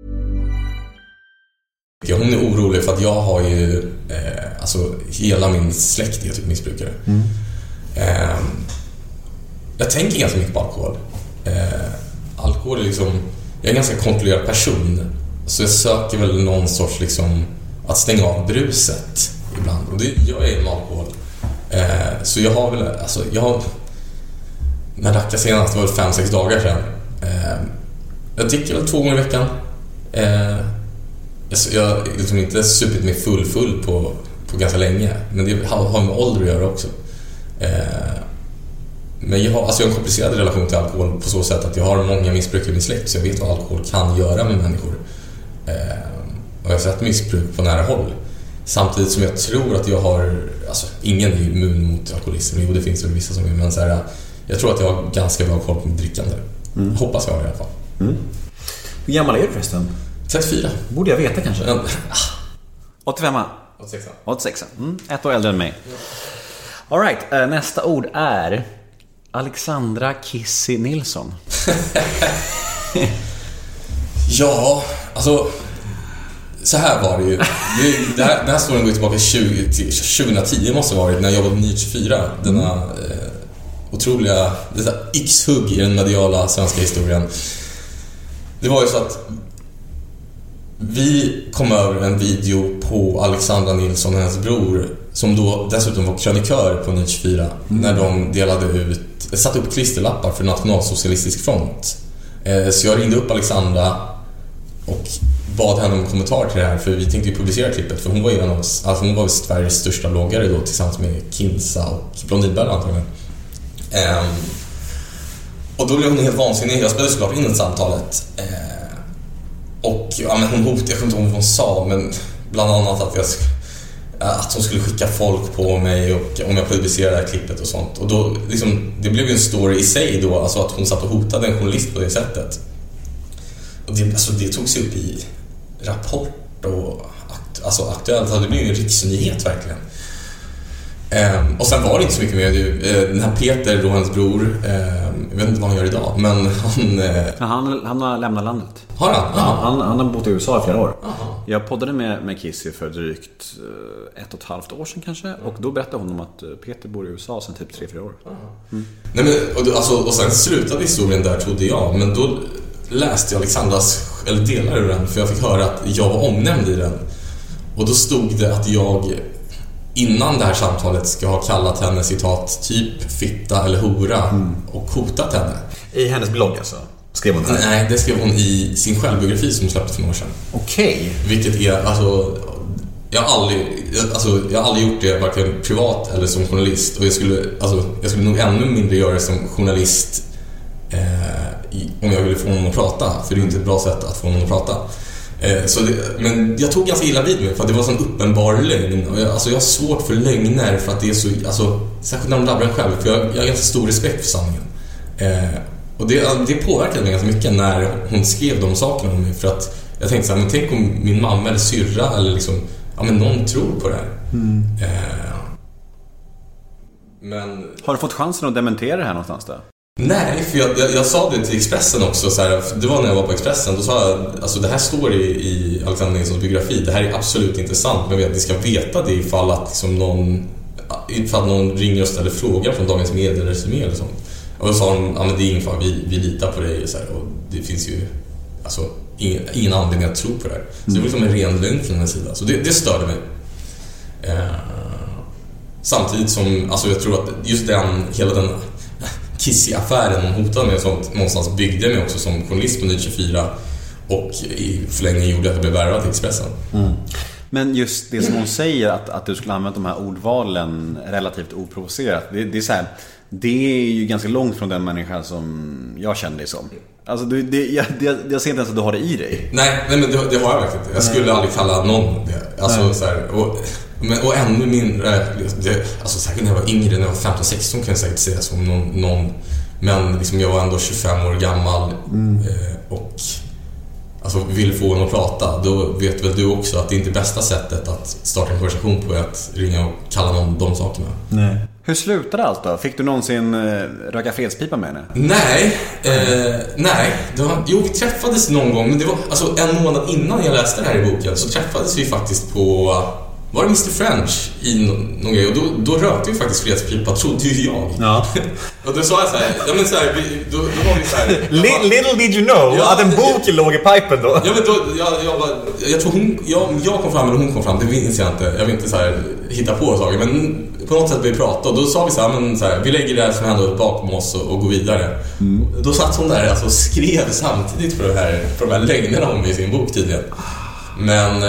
Hon är orolig för att jag har ju alltså hela min släkt är typ missbrukare. Jag tänker ganska mycket på alkohol. Alkohol är liksom, jag är en ganska kontrollerad person, så jag söker väl någon sorts liksom att stänga av bruset ibland, och det gör jag med alkohol. Så jag har väl, alltså när drack jag senast var det 5-6 dagar sedan. Jag dricker väl 2 gånger i veckan. Jag liksom inte supit mig full på ganska länge, men det har med ålder att göra också. Men jag har en komplicerad relation till alkohol på så sätt att jag har många missbrukare i min släkt, så jag vet vad alkohol kan göra med människor. Och jag har sett missbruk på nära håll. Samtidigt som jag tror att jag har, alltså ingen är immun mot alkoholism, och det finns väl vissa som är, men så här, jag tror att jag har ganska bra koll på mitt drickande. Hoppas jag i alla fall. Hur gammal är du förresten? 34. Borde jag veta kanske? 85. 86. 86. 1 år äldre än mig. All right, nästa ord är Alexandra Kissy Nilsson. Ja, alltså så här var det ju. Den här storyn går tillbaka till 2010 måste ha varit, när jag jobbade på Nytt 24. Denna otroliga X-hugg i den mediala svenska historien. Det var ju så att vi kom över en video på Alexandra Nilsson och hennes bror, som då dessutom var krönikör på Nytt 24, när de satte upp klisterlappar för Nationalsocialistisk front. Så jag ringde upp Alexandra och bad henne om kommentar till det här, för vi tänkte ju publicera klippet, för hon var ju hon var Sveriges största bloggare då, tillsammans med Kinsa och Blondinbella antagligen. Och då blev hon helt vansinnig. Jag spelade såklart in samtalet. Och men hon hotade, jag kommer inte ihåg vad hon sa, men bland annat att hon skulle skicka folk på mig och om jag publicerade det här klippet och sånt. Och då liksom, det blev ju en story i sig då, alltså att hon satt och hotade en journalist på det sättet. Och det togs upp i Rapport och Aktuellt, det blev ju en riksnyhet verkligen. Och sen var det inte så mycket mer. Den här Peter, då hans bror, jag vet inte vad han gör idag, men han har lämnat landet. Har han? Han har bott i USA i flera år. Aha. Jag poddade med Kissy för drygt 1,5 år sedan kanske, och då berättade hon om att Peter bor i USA sedan typ 3-4 år. Nej, men, och sen slutade historien där, trodde jag. Men då läste jag Alexandras, eller delar ur den, för jag fick höra att jag var omnämnd i den. Och då stod det att jag innan det här samtalet ska ha kallat henne citat typ fitta eller hora och hotat henne. I hennes blogg alltså? Skrev hon det? Nej, det skrev hon i sin självbiografi som hon släppte för några år sedan. Okej. Vilket är, alltså jag har aldrig gjort det varken privat eller som journalist, och jag skulle nog ännu mindre göra det som journalist om jag ville få någon att prata, för det är inte ett bra sätt att få någon att prata. Men jag tog ganska illa vid mig, för att det var en sån uppenbar lögn. Och jag har svårt för lögner, för att det är så, särskilt när de drabbar en själv, för jag har ganska stor respekt för sanningen. Och det påverkade mig ganska mycket när hon skrev de sakerna om mig, för att jag tänkte så här, men tänk om min mamma eller syrra eller liksom, men någon tror på det här. Men har du fått chansen att dementera det här någonstans då? Nej, för jag sa det till Expressen också så här, det var när jag var på Expressen. Då sa jag, alltså det här står i Alexandra Nilssons biografi, det här är absolut inte sant, men vi ska veta det ifall att liksom någon ringer och ställer frågor från Dagens Medier eller Resumé eller sånt. Och då sa de, men det är ingen fara, vi litar på dig så här, och det finns ju ingen anledning att tro på det här. Så det var liksom en ren lögn från den sidan. Så det störde mig. Samtidigt som, jag tror att just hela den Kissy-affären hon hotade mig och sånt någonstans byggde mig också som journalist på Nytt 24. Och i förlängningen gjorde att jag blev värvad till Expressen. Men just det som hon säger, att du skulle använda de här ordvalen relativt oprovocerat, det är så här, det är ju ganska långt från den människa som jag kände dig som. Alltså jag ser inte ens att du har det i dig. Nej men det har jag verkligen inte. Jag skulle aldrig kalla någon det. Alltså så här, och ännu mindre alltså säkert när jag var yngre, när jag var 15-16 kan jag säkert säga som någon. Men liksom jag var ändå 25 år gammal och alltså vill få någon att prata. Då vet väl du också att det är inte bästa sättet att starta en konversation på, att ringa och kalla någon de sakerna. Nej. Hur slutade allt då? Fick du någonsin röka fredspipa med henne? Nej. Vi träffades någon gång, men det var alltså en månad innan jag läste det här i boken, så träffades vi faktiskt på, var det Mr. French i någon grej, och då rökte vi faktiskt fredspipa, trodde ju jag. Ja. Och då sa jag så här, ja men så här, då var vi så här. Little did you know att en bok låg i pipen då. Ja men då, jag tror jag kom fram eller hon kom fram, det minns jag inte. Jag vill inte så här hitta på saker, men på något sätt vi pratade, och då sa vi så här, men så här, vi lägger det här som hände bakom oss och går vidare. Då satt hon där alltså, och skrev samtidigt på de här lögnerna om i sin bok tydligen. Men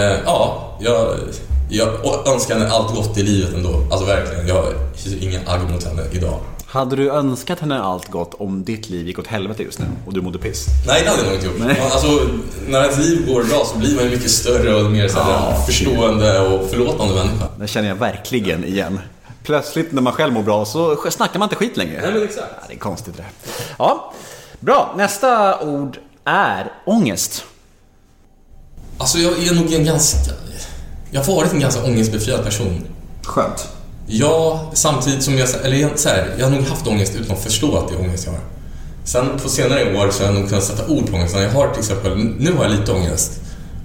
jag önskar henne allt gott i livet ändå. Alltså verkligen, jag hyser ingen agg mot henne idag. Hade du önskat henne allt gott om ditt liv gick åt helvete just nu och du mådde piss? Nej, det hade jag nog inte gjort. Alltså, när ett liv går bra så blir man ju mycket större och mer så här, förstående och förlåtande människa. Det känner jag verkligen igen. Plötsligt när man själv mår bra så snackar man inte skit längre. Nej, men exakt. Ja, det är konstigt det här. Ja, bra. Nästa ord är ångest. Alltså jag är nog jag har varit en ganska ångestbefriad person. Skönt. Ja, samtidigt som jag har nog haft ångest utan att förstå att det är ångest jag har. Sen på senare år så har jag nog kunnat sätta ord på ångest. Jag har till exempel, nu har jag lite ångest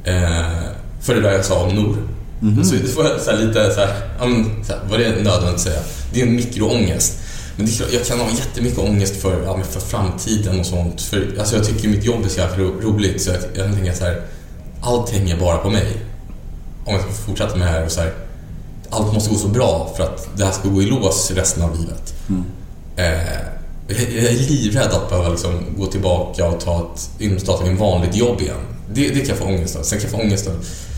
för det där jag sa om Nor. Så det får jag så här, lite så här, vad det är nödvändigt att säga. Det är en mikroångest. Men det är klart, jag kan ha jättemycket ångest för framtiden och sånt. För alltså, jag tycker mitt jobb är så jävla roligt, så jag tänker så här, allt hänger bara på mig. Om jag ska fortsätta med det här och så här, allt måste gå så bra för att det här ska gå i lås resten av livet. Jag är livrädd att behöva liksom gå tillbaka och starta en vanligt jobb igen. Det kan jag få ångest av. Sen kan jag få ångest av,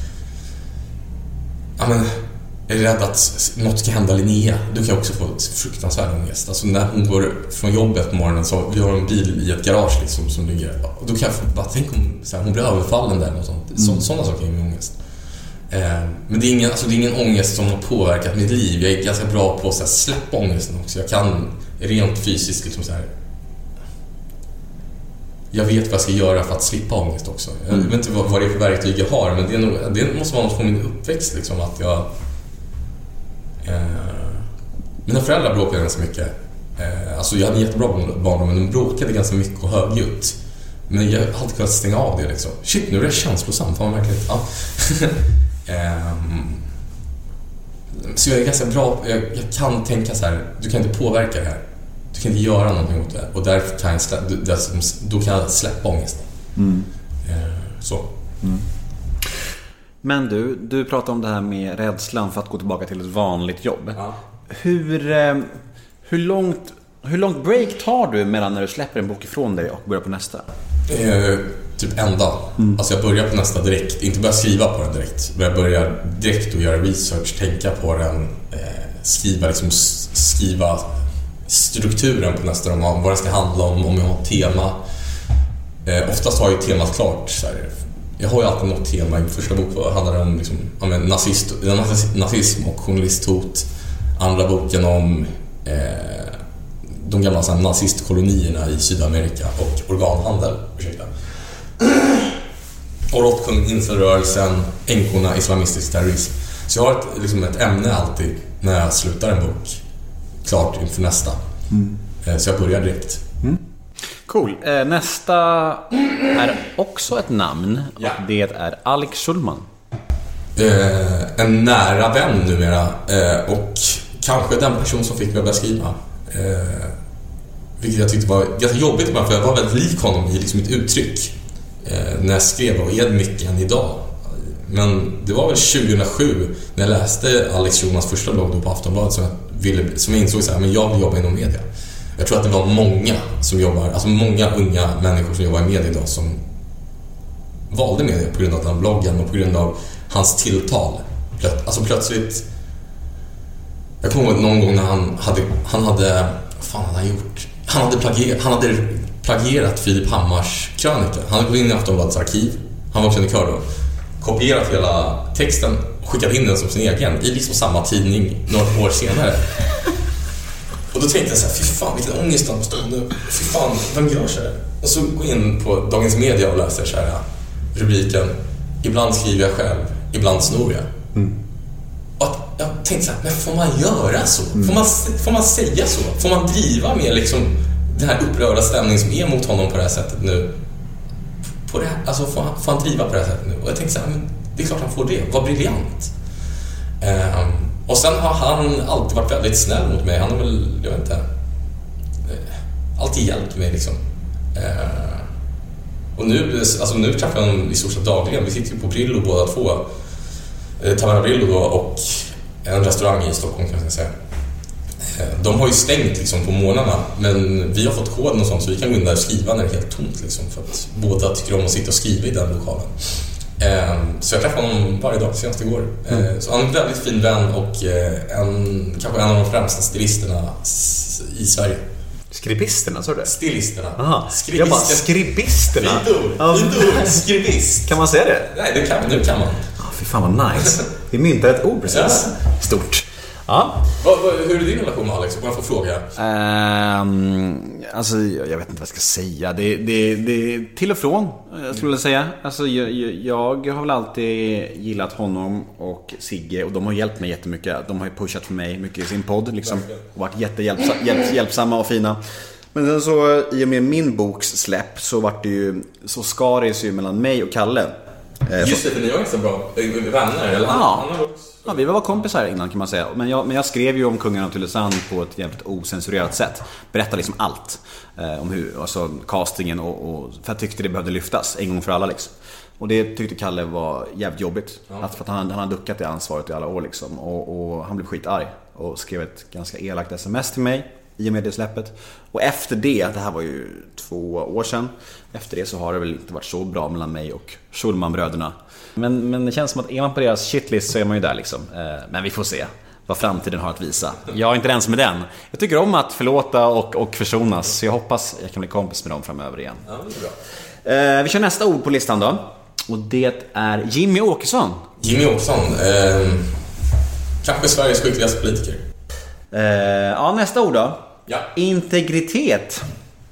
jag är rädd att något ska hända Linnea. Då kan jag också få fruktansvärd ångest. Alltså när hon går från jobbet på morgonen, så vi har en bil i ett garage liksom, som ligger. Och då kan jag bara tänka om så här, hon blir överfallen där och sånt. Sådana saker är min ångest. Men det är ingen ångest som har påverkat mitt liv. Jag är ganska bra på att släppa ångesten också. Jag kan rent fysiskt liksom så här, jag vet vad jag ska göra för att slippa ångest också. Jag vet inte vad det är för verktyg jag har, men det måste vara något från min uppväxt liksom, att jag mina föräldrar bråkade ganska mycket. Alltså jag hade en jättebra barndom, men de bråkade ganska mycket och högljutt. Men jag hade alltid kunnat stänga av det liksom. Shit, nu är det känslosamt. Fan, verkligen. Ja. Så jag är ganska bra. Jag kan tänka så här, du kan inte påverka det här. Du kan inte göra någonting åt det. Och därför kan då kan jag släppa ångesten. Så. Men du pratar om det här med rädslan för att gå tillbaka till ett vanligt jobb. Ja. Hur långt break tar du mellan när du släpper en bok ifrån dig och börjar på nästa? Typ en dag. Alltså jag börjar på nästa direkt. Inte börja skriva på den direkt. Jag börjar direkt och göra research, tänka på den, skriva strukturen på nästa roman, vad det ska handla om jag har ett tema. Oftast har jag temat klart så här. Jag har ju alltid något tema. I första bok handlar det om liksom, nazism och journalisthot. Andra boken om de gamla så här, nazistkolonierna i Sydamerika och organhandel. Och råttkung-inselrörelsen, änkorna, islamistisk terrorism. Så jag har ett ämne alltid när jag slutar en bok klart inför nästa. Så jag börjar direkt. Cool. Nästa är också ett namn. Och det är Alex Schulman. En nära vän numera. Och kanske den person som fick mig att börja skriva. Vilket jag tyckte var ganska jobbigt ibland, för jag var väldigt lik honom i liksom ett uttryck när jag skrev, och är mycket än idag. Men det var väl 2007 när jag läste Alex Schulmans första blogg då på Aftonbladet som jag insåg så här, men jag vill jobba inom media. Jag tror att det var många som jobbar, alltså många unga människor som jobbar i media idag som valde media på grund av den bloggen och på grund av hans tilltal. Alltså plötsligt, jag kommer ihåg någon gång när han hade vad fan hade han gjort? Han hade plagierat Filip Hammars krönika. Han hade gått in i Aftonbladets arkiv, han var krönikör då, kopierat hela texten och skickat in den som sin egen i liksom samma tidning några år senare. Och då tänkte jag så här, fy fan vilken ångest han måste ha nu. Fy fan, vem gör så här? Och så går jag in på Dagens Media och läser så här rubriken: ibland skriver jag själv, ibland snor jag. Och jag tänkte så här, men får man göra så? Får man säga så? Får man driva med liksom den här upprörda stämningen som är mot honom på det här sättet nu? På det här, alltså får han driva på det här sättet nu? Och jag tänkte så här, men det är klart han får det. Vad briljant. Och sen har han alltid varit väldigt snäll mot mig. Han har väl, jag vet inte, alltid hjälpt mig liksom. Och nu träffar jag honom i stort sett dagligen. Vi sitter ju på Brillo båda två. Taverna Brillo då, och en restaurang i Stockholm kan jag säga. De har ju stängt liksom på morgnarna, men vi har fått koden och sånt så vi kan gå in där och skriva när det är helt tomt liksom, för att båda tycker om att sitta och skriva i den lokalen. Så jag träffade honom varje dag senast igår. Så han är en väldigt fin vän och kanske en av de främsta stilisterna i Sverige. Skribisterna, så det? Stilisterna. Aha. Jag bara, skribisterna? Fint ord, skribist. Kan man säga det? Nej, det kan man. Fy fan vad nice. Vi myntar ett ord precis. Yes. Stort. Ja. Hur är din relation med Alex? Om jag får fråga. Alltså, jag vet inte vad jag ska säga. Det är till och från, skulle jag säga. Alltså, jag har väl alltid gillat honom och Sigge, och de har hjälpt mig jättemycket. De har ju pushat för mig mycket i sin podd liksom, och varit jättehjälpsamma och fina. Men sen så, i och med min boks släpp, så skar det sig mellan mig och Kalle. Just det, för ni var inte så bra vänner, eller? Ja, vi var kompisar innan kan man säga. Men jag skrev ju om Kungarna av Tylösand på ett jävligt osensurerat sätt. Berättade liksom allt om hur, alltså castingen och för jag tyckte det behövde lyftas en gång för alla liksom. Och det tyckte Kalle var jävligt jobbigt. För att han har duckat det ansvaret i alla år liksom. Och han blev skitarg och skrev ett ganska elakt sms till mig i och med det släppet. Och efter det här var ju 2 år sedan. Efter det så har det väl inte varit så bra mellan mig och Schulman-bröderna. Men det känns som att är man på deras shitlist så är man ju där liksom. Men vi får se vad framtiden har att visa. Jag är inte ens med den. Jag tycker om att förlåta och försonas. Så jag hoppas jag kan bli kompis med dem framöver igen. Ja, det är bra. Vi kör nästa ord på listan då. Och det är Jimmy Åkesson. Jimmy Åkesson, kanske Sveriges skickligaste politiker. Ja, nästa ord då. Ja. Integritet.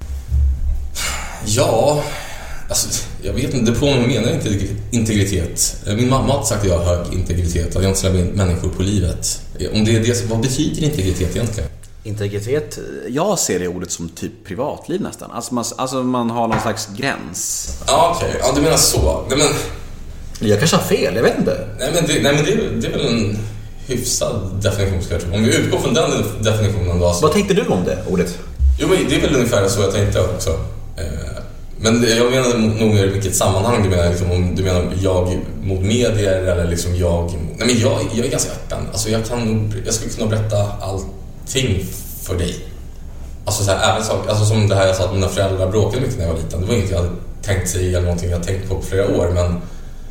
Ja, alltså, jag vet inte, det på vad man menar integritet. Min mamma har sagt att jag har hög integritet, att jag inte släpper människor på livet. Om det är det, vad betyder integritet egentligen? Integritet, jag ser det ordet som typ privatliv nästan. Alltså man har någon slags gräns. Ja, okej. Ja, du menar så. Nej, men jag kanske har fel, jag vet inte. Nej, men det är väl en hyfsad definition, ska jag tro. Om vi utgår från den definitionen då. Alltså. Vad tänkte du om det ordet? Jo, men det är väl ungefär så jag tänkte också. Men jag menar nog mer vilket sammanhang du menar, liksom, om du menar jag mot medier eller liksom jag... Nej, men jag är ganska öppen. Alltså jag skulle kunna berätta allting för dig. Alltså så här, även saker, alltså som det här jag sa att mina föräldrar bråkade mycket när jag var liten. Det var inget jag hade tänkt sig eller någonting jag tänkt på flera år, men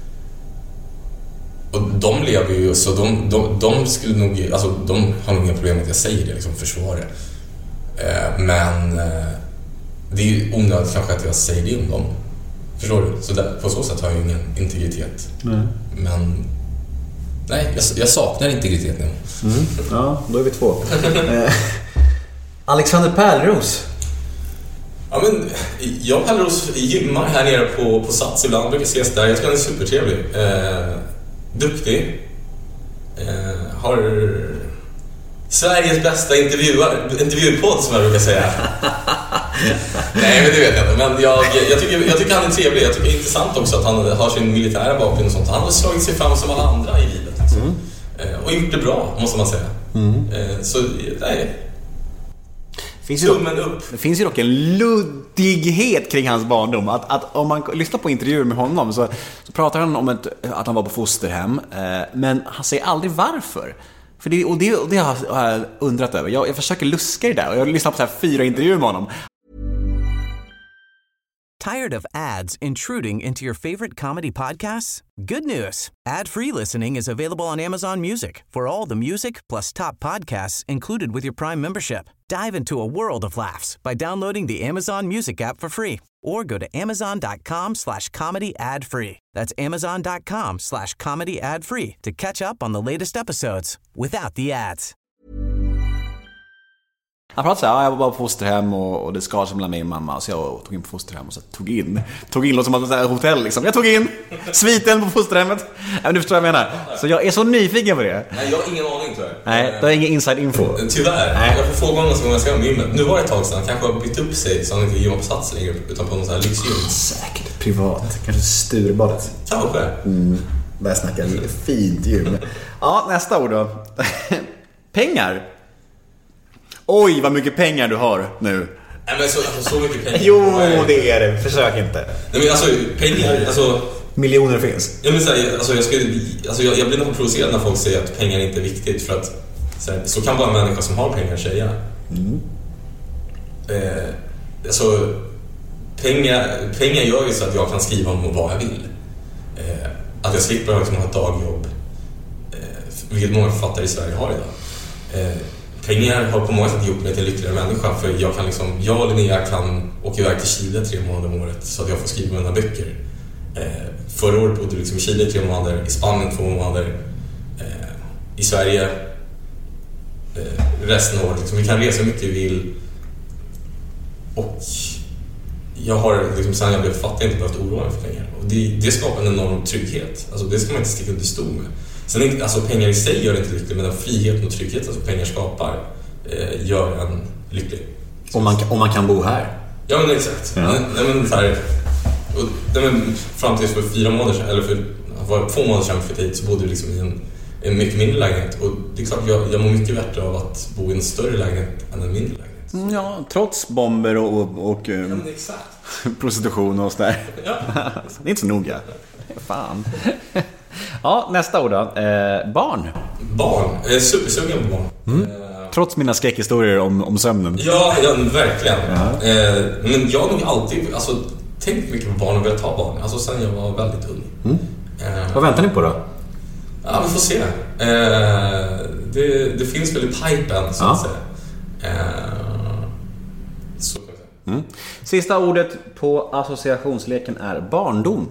och de lever ju så de skulle nog, alltså de har nog inga problem med att jag säger det liksom, försvara det. Men det är ju onödigt kanske att jag säger det om dem. Förstår du? Så på så sätt har jag ingen integritet. Nej. Men nej, jag saknar integritet nu. Ja, då är vi 2. Alexander Pärleros. Ja, men jag och Pärleros gymmar här nere på Sats ibland. Brukar ses där. Jag tycker han är supertrevlig. Duktig. Har Sveriges bästa intervjupodd som jag brukar säga. Nej, men det vet jag inte. Men jag tycker han är trevlig. Jag tycker det är intressant också att han har sin militära bakgrund och sånt. Han har slagit sig fram som alla andra i livet liksom. Och gjort det bra, måste man säga. Så nej. Det finns ju dock en luddighet kring hans barndom. Att om man lyssnar på intervjuer med honom så pratar han om att han var på fosterhem. Men han säger aldrig varför. För det har jag undrat över. Jag försöker luska i det där. Och jag lyssnar på så här 4 intervjuer med honom. Tired of ads intruding into your favorite comedy podcasts? Good news. Ad-free listening is available on Amazon Music for all the music plus top podcasts included with your Prime membership. Dive into a world of laughs by downloading the Amazon Music app for free or go to amazon.com/comedy ad-free. That's amazon.com/comedy ad-free to catch up on the latest episodes without the ads. Han pratade så här, jag var bara på fosterhem och det skadade sig mellan mig och mamma. Så jag tog in på fosterhem och så tog in något som ett hotell liksom. Jag tog in sviten på fosterhemmet. Men du förstår vad jag menar. Så jag är så nyfiken på det. Nej, jag har ingen aning tror jag. Nej, det är ingen inside info. Tyvärr, nej. Jag får fråga om jag ska ha gymmet. Nu var det ett tag sedan, kanske har bytt upp sig så han inte gymmar på Sats längre utan på någon sån här lyxgym. Säkert privat, kanske Sturbadet. Kanske. Börjar snacka fint gym. Ja, nästa ord då. Pengar. Oj, vad mycket pengar du har nu. Nej, men så mycket pengar. Jo, det är det. Försök inte. Nej, men alltså, pengar, alltså... Miljoner finns. Jag vill säga, jag blir nog provocerad när folk säger att pengar inte är viktigt. För att så kan bara en människa som har pengar säga. Alltså, pengar gör ju så att jag kan skriva om vad jag vill. Att jag slipper liksom ha ett dagjobb. Vilket många författare i Sverige har idag. Pengar har på många sätt gjort mig till en lyckligare människa. För jag och Linnea kan åka iväg till Chile 3 månader om året så att jag får skriva mina böcker. Förra året bodde liksom i Chile 3 månader, i Spanien 2 månader, i Sverige resten av året. Liksom, vi kan resa mycket vi vill. Och jag har liksom, sen jag blev fattig inte behövt oroa mig för pengar. Och det skapar en enorm trygghet. Alltså, det ska man inte sticka under stol med. Sen alltså, pengar i sig gör inte lycklig, men den friheten och tryggheten som pengar skapar gör en lycklig. Om man kan bo här. Ja, men exakt. Ja. Men, så här, fram till för 4 månader sedan, eller för 2 månader sedan för tid, så bodde vi liksom i en mycket mindre lägenhet. Och det är klart, jag mår mycket bättre av att bo i en större lägenhet än en mindre lägenhet. Ja, trots bomber och exakt. prostitution och sådär. Ja. Det är inte så noga. Fan. Ja, nästa ord då. Barn. Barn. Supersugen på barn. Trots mina skräckhistorier om sömnen. Ja, verkligen. Men jag har nog alltid tänkt mycket på barn och velat ha barn. Alltså sen jag var väldigt ung. Vad väntar ni på då? Ja, vi får se. Det finns väl i pipen så att säga. Så. Sista ordet på associationsleken är barndom.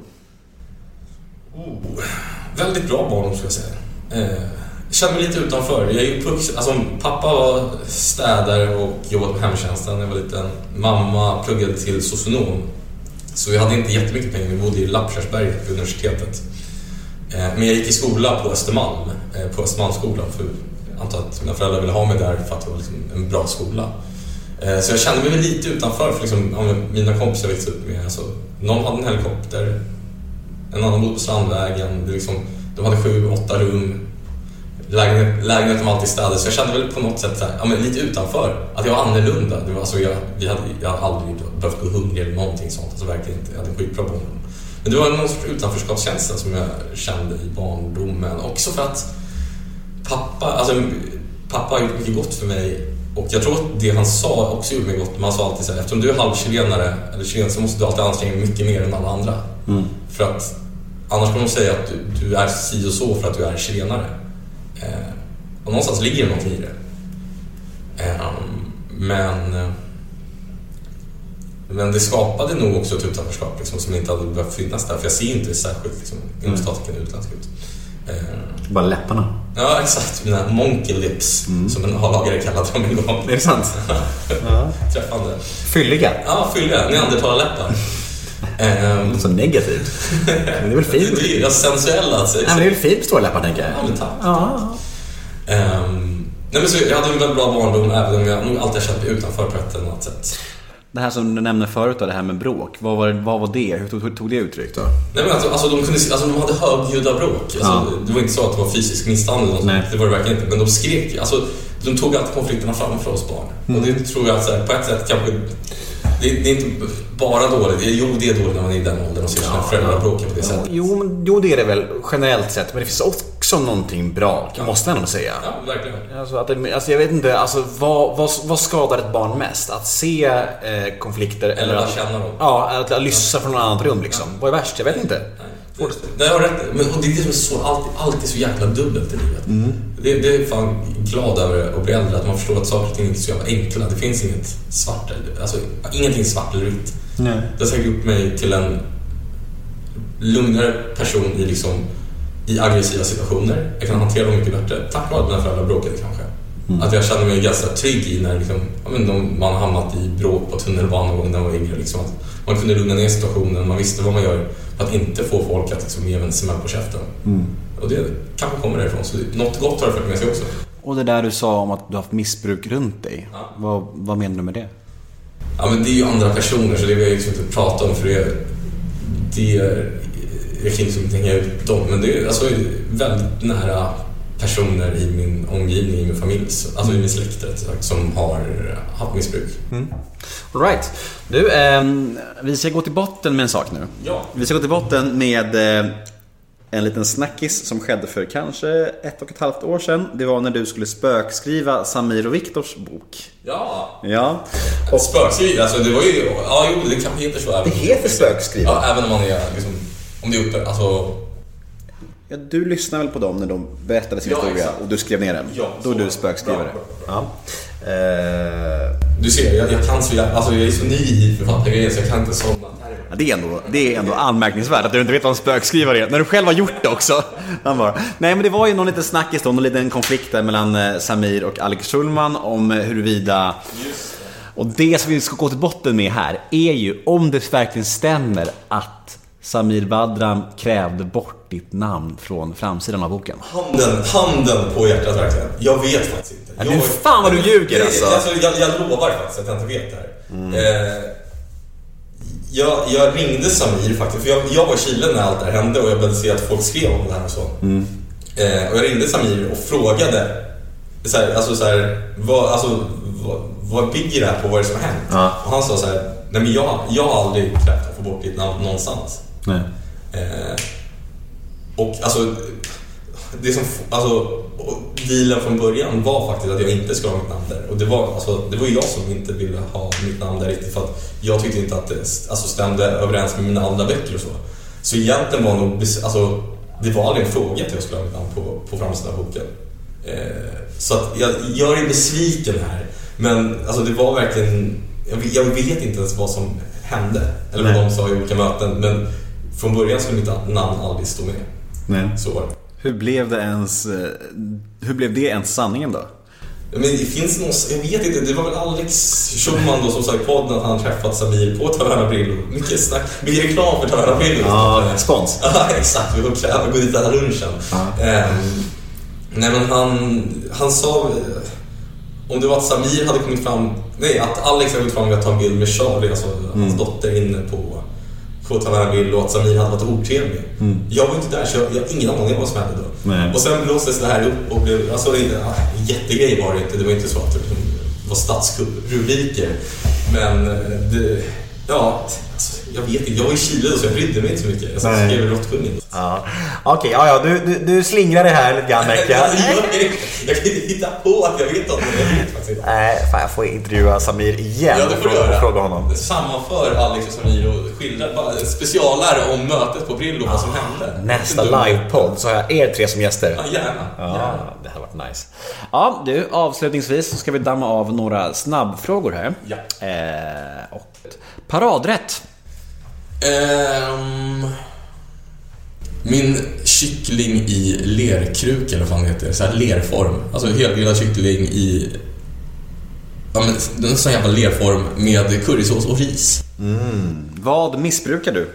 Väldigt bra barndom ska jag säga. Känner mig lite utanför. Jag är ju pappa var städare och jobbade på hemtjänsten när jag var liten. Mamma pluggade till socionom. Så vi hade inte jättemycket pengar. Vi bodde i Lappkärrsberget vid universitetet. Men jag gick i skola på Östermalm. På Östermalmsskolan. För jag antar att mina föräldrar ville ha mig där för att det var liksom en bra skola. Så jag kände mig lite utanför. För liksom, mina kompisar växte upp med. Någon hade en helikopter. En annan bodde på Strandvägen. Det liksom, de hade 7-8 rum. Lägenheten var alltid städad. Så jag kände väl på något sätt lite utanför. Att jag var annorlunda. Det var, jag hade aldrig behövt gå hungrig eller någonting sånt. Alltså verkligen inte. Jag hade en skitbra barndom. Men det var någon sorts utanförskapskänsla som jag kände i barndomen. Också för att pappa har gjort mycket gott för mig. Och jag tror att det han sa också gjorde mig gott. Man sa alltid så här, eftersom du är halvchilenare eller chilen så måste du alltid anstränga mycket mer än alla andra. För att annars kan de säga att du är si och så för att du är chilenare. Och någonstans ligger det något i det. Men det skapade nog också ett utanförskap liksom, som inte hade behövt finnas där. För jag ser inte särskilt liksom, inom statiken utländsk ut. Bara läpparna. Ja, exakt. Mina monkey lips som en A-lagare kallade dem en gång. Det är sant. Träffande. Fylliga. Ja, fylliga. Neandertalarläppar. Så negativt. Men det är väl fint. Det är sensuella att säga. Nej, men det är väl fint stora läppar, tänker jag. Ja, men tack. Nej, men så jag hade en väldigt bra barndom, även om jag nog alltid har känt mig utanför på ett eller annat sätt. Det här som du nämnde förut, det här med bråk. Vad var det? Hur tog det uttryck då? Nej, men de hade högljudda bråk. Det var inte så att det var fysisk misshandel. Det var det verkligen inte. Men de skrek. De tog alltid konflikterna framför oss barn. Och det tror jag att på ett sätt kanske... Det är inte bara dåligt. Det är dåligt när man är i den åldern och ser sina föräldrar bråka på det sättet. Jo, det är det väl generellt sett. Men det finns också någonting bra, måste jag nog säga. Ja, verkligen. Alltså jag vet inte, alltså vad skadar ett barn mest? Att se konflikter eller att känna dem. Ja, att lyssna från något annat rum liksom. Vad är värst? Jag vet inte. Nej, jag har rätt. Men det är det som är så, alltid så jäkla dubbelt i livet. Det är fan glad över att bli äldre, att man förstår att saker och ting inte är så jävla enkla. Det finns inget svart, alltså ingenting svart eller vitt. Nej. Det har säkert gjort mig till en lugnare person i aggressiva situationer. Jag kan hantera dem mycket bättre. Tack vare att mina föräldrar bråkade kanske. Att jag känner mig ganska trygg i när man har hamnat i bråk på tunnelbanan när man var yngre. Man kunde lugna ner situationen, man visste vad man gör för att inte få folk att ge en smäll på käften. Och det kanske kommer därifrån. Så något gott har det fört med sig också. Och det där du sa om att du har haft missbruk runt dig, vad menar du med det? Ja, men det är ju andra personer, så det vill jag inte prata om, för jag kan inte hänga ut dem. Men det är alltså väldigt nära personer i min omgivning, i min familj, alltså i min släkt som har haft missbruk. All right. Du, vi ska gå till botten med en sak nu. Ja. Vi ska gå till botten med en liten snackis som skedde för kanske 1,5 år sedan. Det var när du skulle spökskriva Samir och Viktors bok. Ja. Och spökskriva, alltså det var ju... Ja, jo, det kanske heter så. Det heter spökskriva. Ja, även om man är om det är uppe, alltså... Ja, du lyssnar väl på dem när de berättade sin historia och du skrev ner den. Ja, då är du spökskrivare. Ja. Du ser, jag kan så alltså jag är så ny i författargrejen så jag kan inte sådana. Ja, det är ändå anmärkningsvärt att du inte vet vad en spökskrivare är när du själv har gjort det också. Nej, men det var ju någon liten snackis då, någon liten konflikt där mellan Samir och Alex Schulman om huruvida... Och det som vi ska gå till botten med här är ju om det verkligen stämmer att Samir Badran krävde bort ditt namn från framsidan av boken. Handen på hjärtat verkligen. Jag vet faktiskt inte. Fan vad du ljuger alltså. Jag lovar faktiskt att jag inte vet det här. Jag ringde Samir faktiskt, för jag var i Chile när allt det här hände och jag började se att folk skrev om det här och så. Och jag ringde Samir och frågade vad bygger det här på, vad är det som har hänt? Och han sa så här: nej, men jag har aldrig krävt att få bort ditt namn någonstans. Nej. Och alltså det som, alltså dealen från början var faktiskt att jag inte skulle ha mitt namn där. Och det var jag som inte ville ha mitt namn där riktigt, för att jag tyckte inte att det stämde överens med mina andra böcker och så. Så egentligen var nog, alltså det var aldrig en fråga att jag skulle ha mitt namn på framsidan av boken. Så att jag är besviken här. Men alltså det var verkligen, jag vet inte ens vad som hände eller vad de sa i olika möten, men från början skulle mitt namn aldrig stå med. Nej. Så var det. Hur blev det ens sanningen då? Men det finns någon, jag vet inte, det var väl Alex Schulman då som sa i podden att han träffat Samir på Taverna Brillo. Mycket reklam för Taverna Brillo. Ja, spons. Ja, exakt, vi får gå dit och äta lunchen. Nej, men han sa, om det var att Samir hade kommit fram, nej, att Alex hade kommit fram med att ta en bild med Charlie, alltså hans dotter, inne på Taverna Brillo, och att Samir hade varit otrevlig. Jag var inte där, så jag har ingen aning om vad som hände då. Nej. Och sen blåstes det här upp och blev, alltså jättegrej var det inte. Det var inte så att det var statsrubriker. Men det, alltså, jag vet inte, jag var i Chile då, så jag brydde mig inte så mycket. Jag skrev råttkunnig. Okej, du slingrar det här lite grann. Jag kan inte hitta på att jag vet att jag vet faktiskt. Nej, fan, jag får intervjua Samir igen. Ja, det får du göra. Fråga honom. Sammanför Alex och Samir och skildrar bara specialare om mötet på Brillo, vad som hände. Nästa livepodd så har jag er 3 som gäster. Ja, gärna. Det har varit nice. Ja, du, avslutningsvis så ska vi damma av några snabbfrågor här. Ja. Och paradrätt. Min kyckling i lerkruk, eller vad fan heter det, så här lerform. Alltså helgrillad kyckling i en sån jävla lerform med currysås och ris. Vad missbrukar du?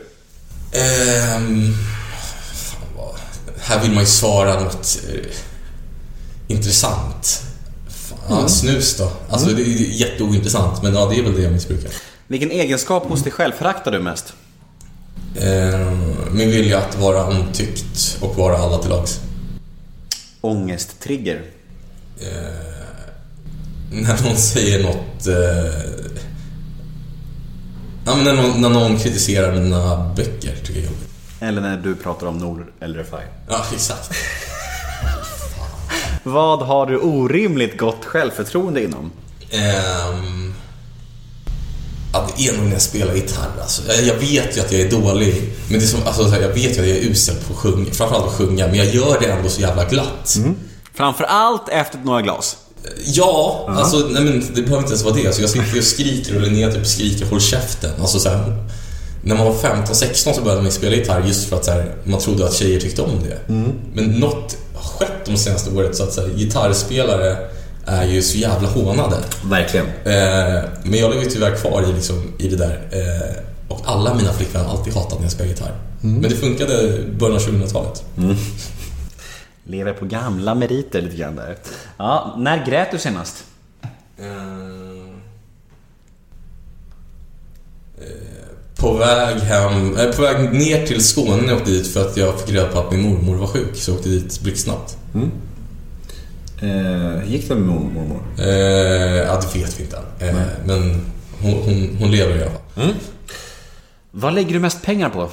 Här vill man ju svara något intressant. Snus då. Alltså det är jätteointressant, men det är väl det jag missbrukar. Vilken egenskap hos dig själv föraktar du mest? Min vilja att vara omtyckt och vara alla till lags. Ångesttrigger? När någon säger något när någon kritiserar mina böcker, tycker jag. Eller när du pratar om Nord eller Refai. Ja, exakt. Vad har du orimligt gott självförtroende inom? Ja, det är nog när jag spelar gitarr. Alltså, jag vet ju att jag är dålig. Men det är som, alltså, jag vet ju att jag är usel på att sjunga. Framförallt att sjunga. Men jag gör det ändå så jävla glatt. Framförallt efter några glas. Ja, alltså, nej, men det behöver inte ens vara det. Alltså, jag sitter och skriker och Linnea typ skriker håll käften. Alltså, så här, när man var 15-16 så började man spela gitarr just för att så här, man trodde att tjejer tyckte om det. Men något har skett de senaste året så att så här, gitarrspelare är ju så jävla hånade. Verkligen. Men jag lever ju tyvärr kvar i, liksom, i det där. Och alla mina flickvänner har alltid hatat när jag spelar gitarr. Men det funkade i början av 2000-talet. Lever på gamla meriter lite grann där. Ja, när grät du senast? På väg ner till Skåne när jag åkte dit för att jag fick reda på att min mormor var sjuk. Så jag åkte dit blixtsnabbt. Gick det med mormor? Ja, det vet vi inte än. Men hon lever i alla fall. Vad lägger du mest pengar på?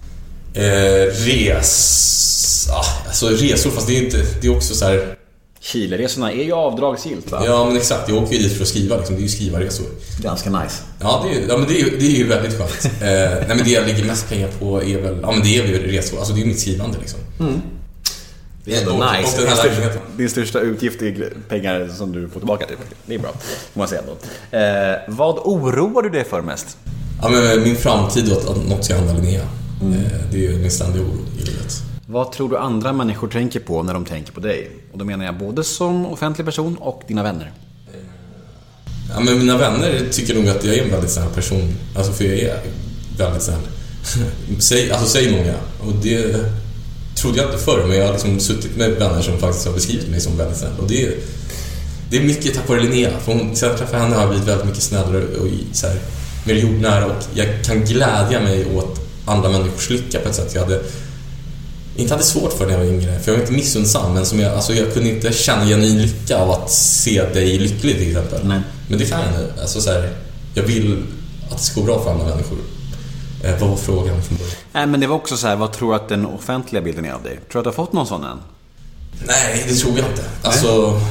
Alltså resor, fast det är inte, det är också så här. Chileresorna är ju avdragsgillt, va? Ja, men exakt, jag åker ju dit för att skriva liksom. Det är ju skrivarresor. Ganska nice. Ja, men det är ju väldigt skönt. Nej, men det jag lägger mest pengar på är väl, ja men det är väl resor. Alltså det är mitt skrivande liksom. Det är ändå nice. Din största utgift är pengar som du får tillbaka typ. Det är bra, får man säga då. Vad oroar du dig för mest? Ja, men min framtid och att något ska hända Linnea. Det är ju min ständiga oro i livet. Vad tror du andra människor tänker på när de tänker på dig? Och då menar jag både som offentlig person och dina vänner. Ja, men mina vänner tycker nog att jag är en väldigt snäll person. Alltså för jag är väldigt snäll. Säg många. Och det trodde jag inte förr. Men jag har liksom suttit med vänner som faktiskt har beskrivit mig som väldigt snäll. Och det är mycket tack vare Linnea. För sen jag träffade henne har jag blivit väldigt mycket snällare och så här, mer jordnära. Och jag kan glädja mig åt andra människors lycka på ett sätt jag inte hade svårt för när jag var yngre. För jag var inte missunnsam. Men som jag kunde inte känna genuin lycka av att se dig lycklig till exempel. Nej. Men det kan jag nu. Alltså, så här, jag vill att det ska gå bra för andra människor. Vad var frågan från början? Nej, men det var också så här, vad tror du att den offentliga bilden är av dig? Tror du att du har fått någon sån än? Nej, det tror jag inte. Alltså,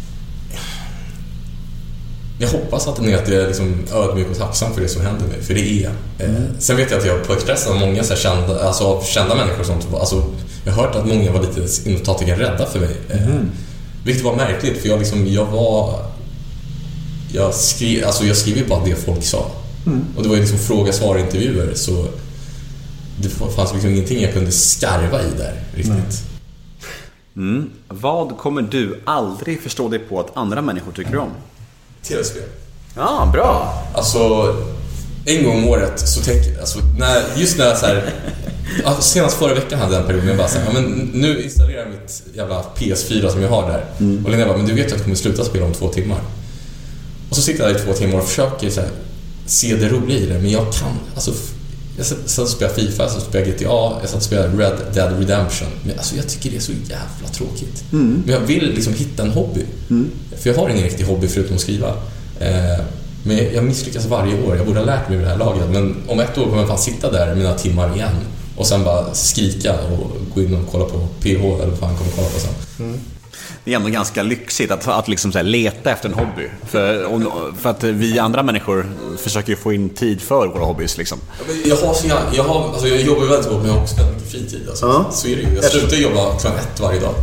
jag hoppas att den är att jag är liksom ödmjuk och tacksam för det som händer mig. För det är. Sen vet jag att jag på Expressen har många så här kända människor och sånt. Alltså, jag har hört att många var lite inåtatiga rädda för mig. Vilket var märkligt, för jag skrev ju bara det folk sa. Och det var ju liksom fråga-svar-intervjuer. Så det fanns liksom ingenting jag kunde skarva i där riktigt. Vad kommer du aldrig förstå dig på att andra människor tycker om? TV-spel. Ja, bra. Alltså, en gång om året så tänker jag, alltså, när så här, senast förra veckan hade jag en period när jag bara så här, ja, men nu installerar jag mitt jävla PS4 som jag har där. Och Linnea bara, men du vet att jag kommer sluta spela om 2 timmar. Och så sitter jag där i 2 timmar och försöker så här, se det roliga i det, men jag kan, alltså, jag satt och spelade FIFA, jag satt och spelade GTA, jag satt och spelade Red Dead Redemption. Men alltså, jag tycker det är så jävla tråkigt. Men jag vill liksom hitta en hobby. För jag har ingen riktig hobby förutom att skriva. Men jag misslyckas varje år. Jag borde ha lärt mig det här laget. Men om 1 år kommer jag fan sitta där mina timmar igen och sen bara skrika och gå in och kolla på PH eller vad fan kommer kolla på sen. Det är ändå ganska lyxigt att liksom så här leta efter en hobby. För att vi andra människor försöker få in tid för våra hobbys liksom. Jag jobbar ju väldigt hårt, men jag har också väldigt mycket fritid alltså. Så är det ju. Jag slutar jobba klockan 1 varje dag.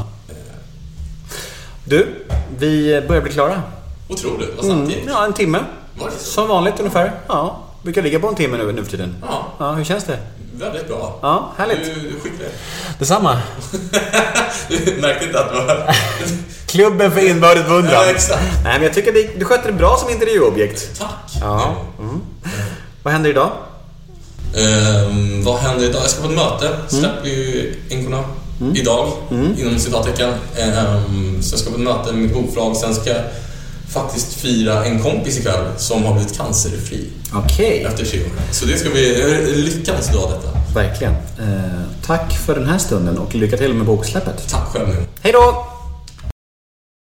Du, vi börjar bli klara. Otroligt, vad snabbt det gick. Ja, en timme. Som vanligt ungefär. Ja, vi kan ligga på en timme nu för tiden. Ja, hur känns det? Väldigt bra. Ja, härligt. Du är skicklig. Detsamma. Du märkte inte att det var klubben för inbördes beundran. Ja, exakt. Nej, men jag tycker du sköter det bra som intervjuobjekt. Tack. Ja. Vad händer idag? Vad händer idag? Jag ska på ett möte. Släpper ju Änkorna idag, inom citattecken. Så jag ska på ett möte med mitt bokförlag. Sen ska jag faktiskt fira en kompis ikväll som har blivit cancerfri. Okej. Efter 3 år. Så det ska bli lyckans dag detta. Verkligen. Tack för den här stunden och lycka till med boksläppet. Tack själv nu. Hej då!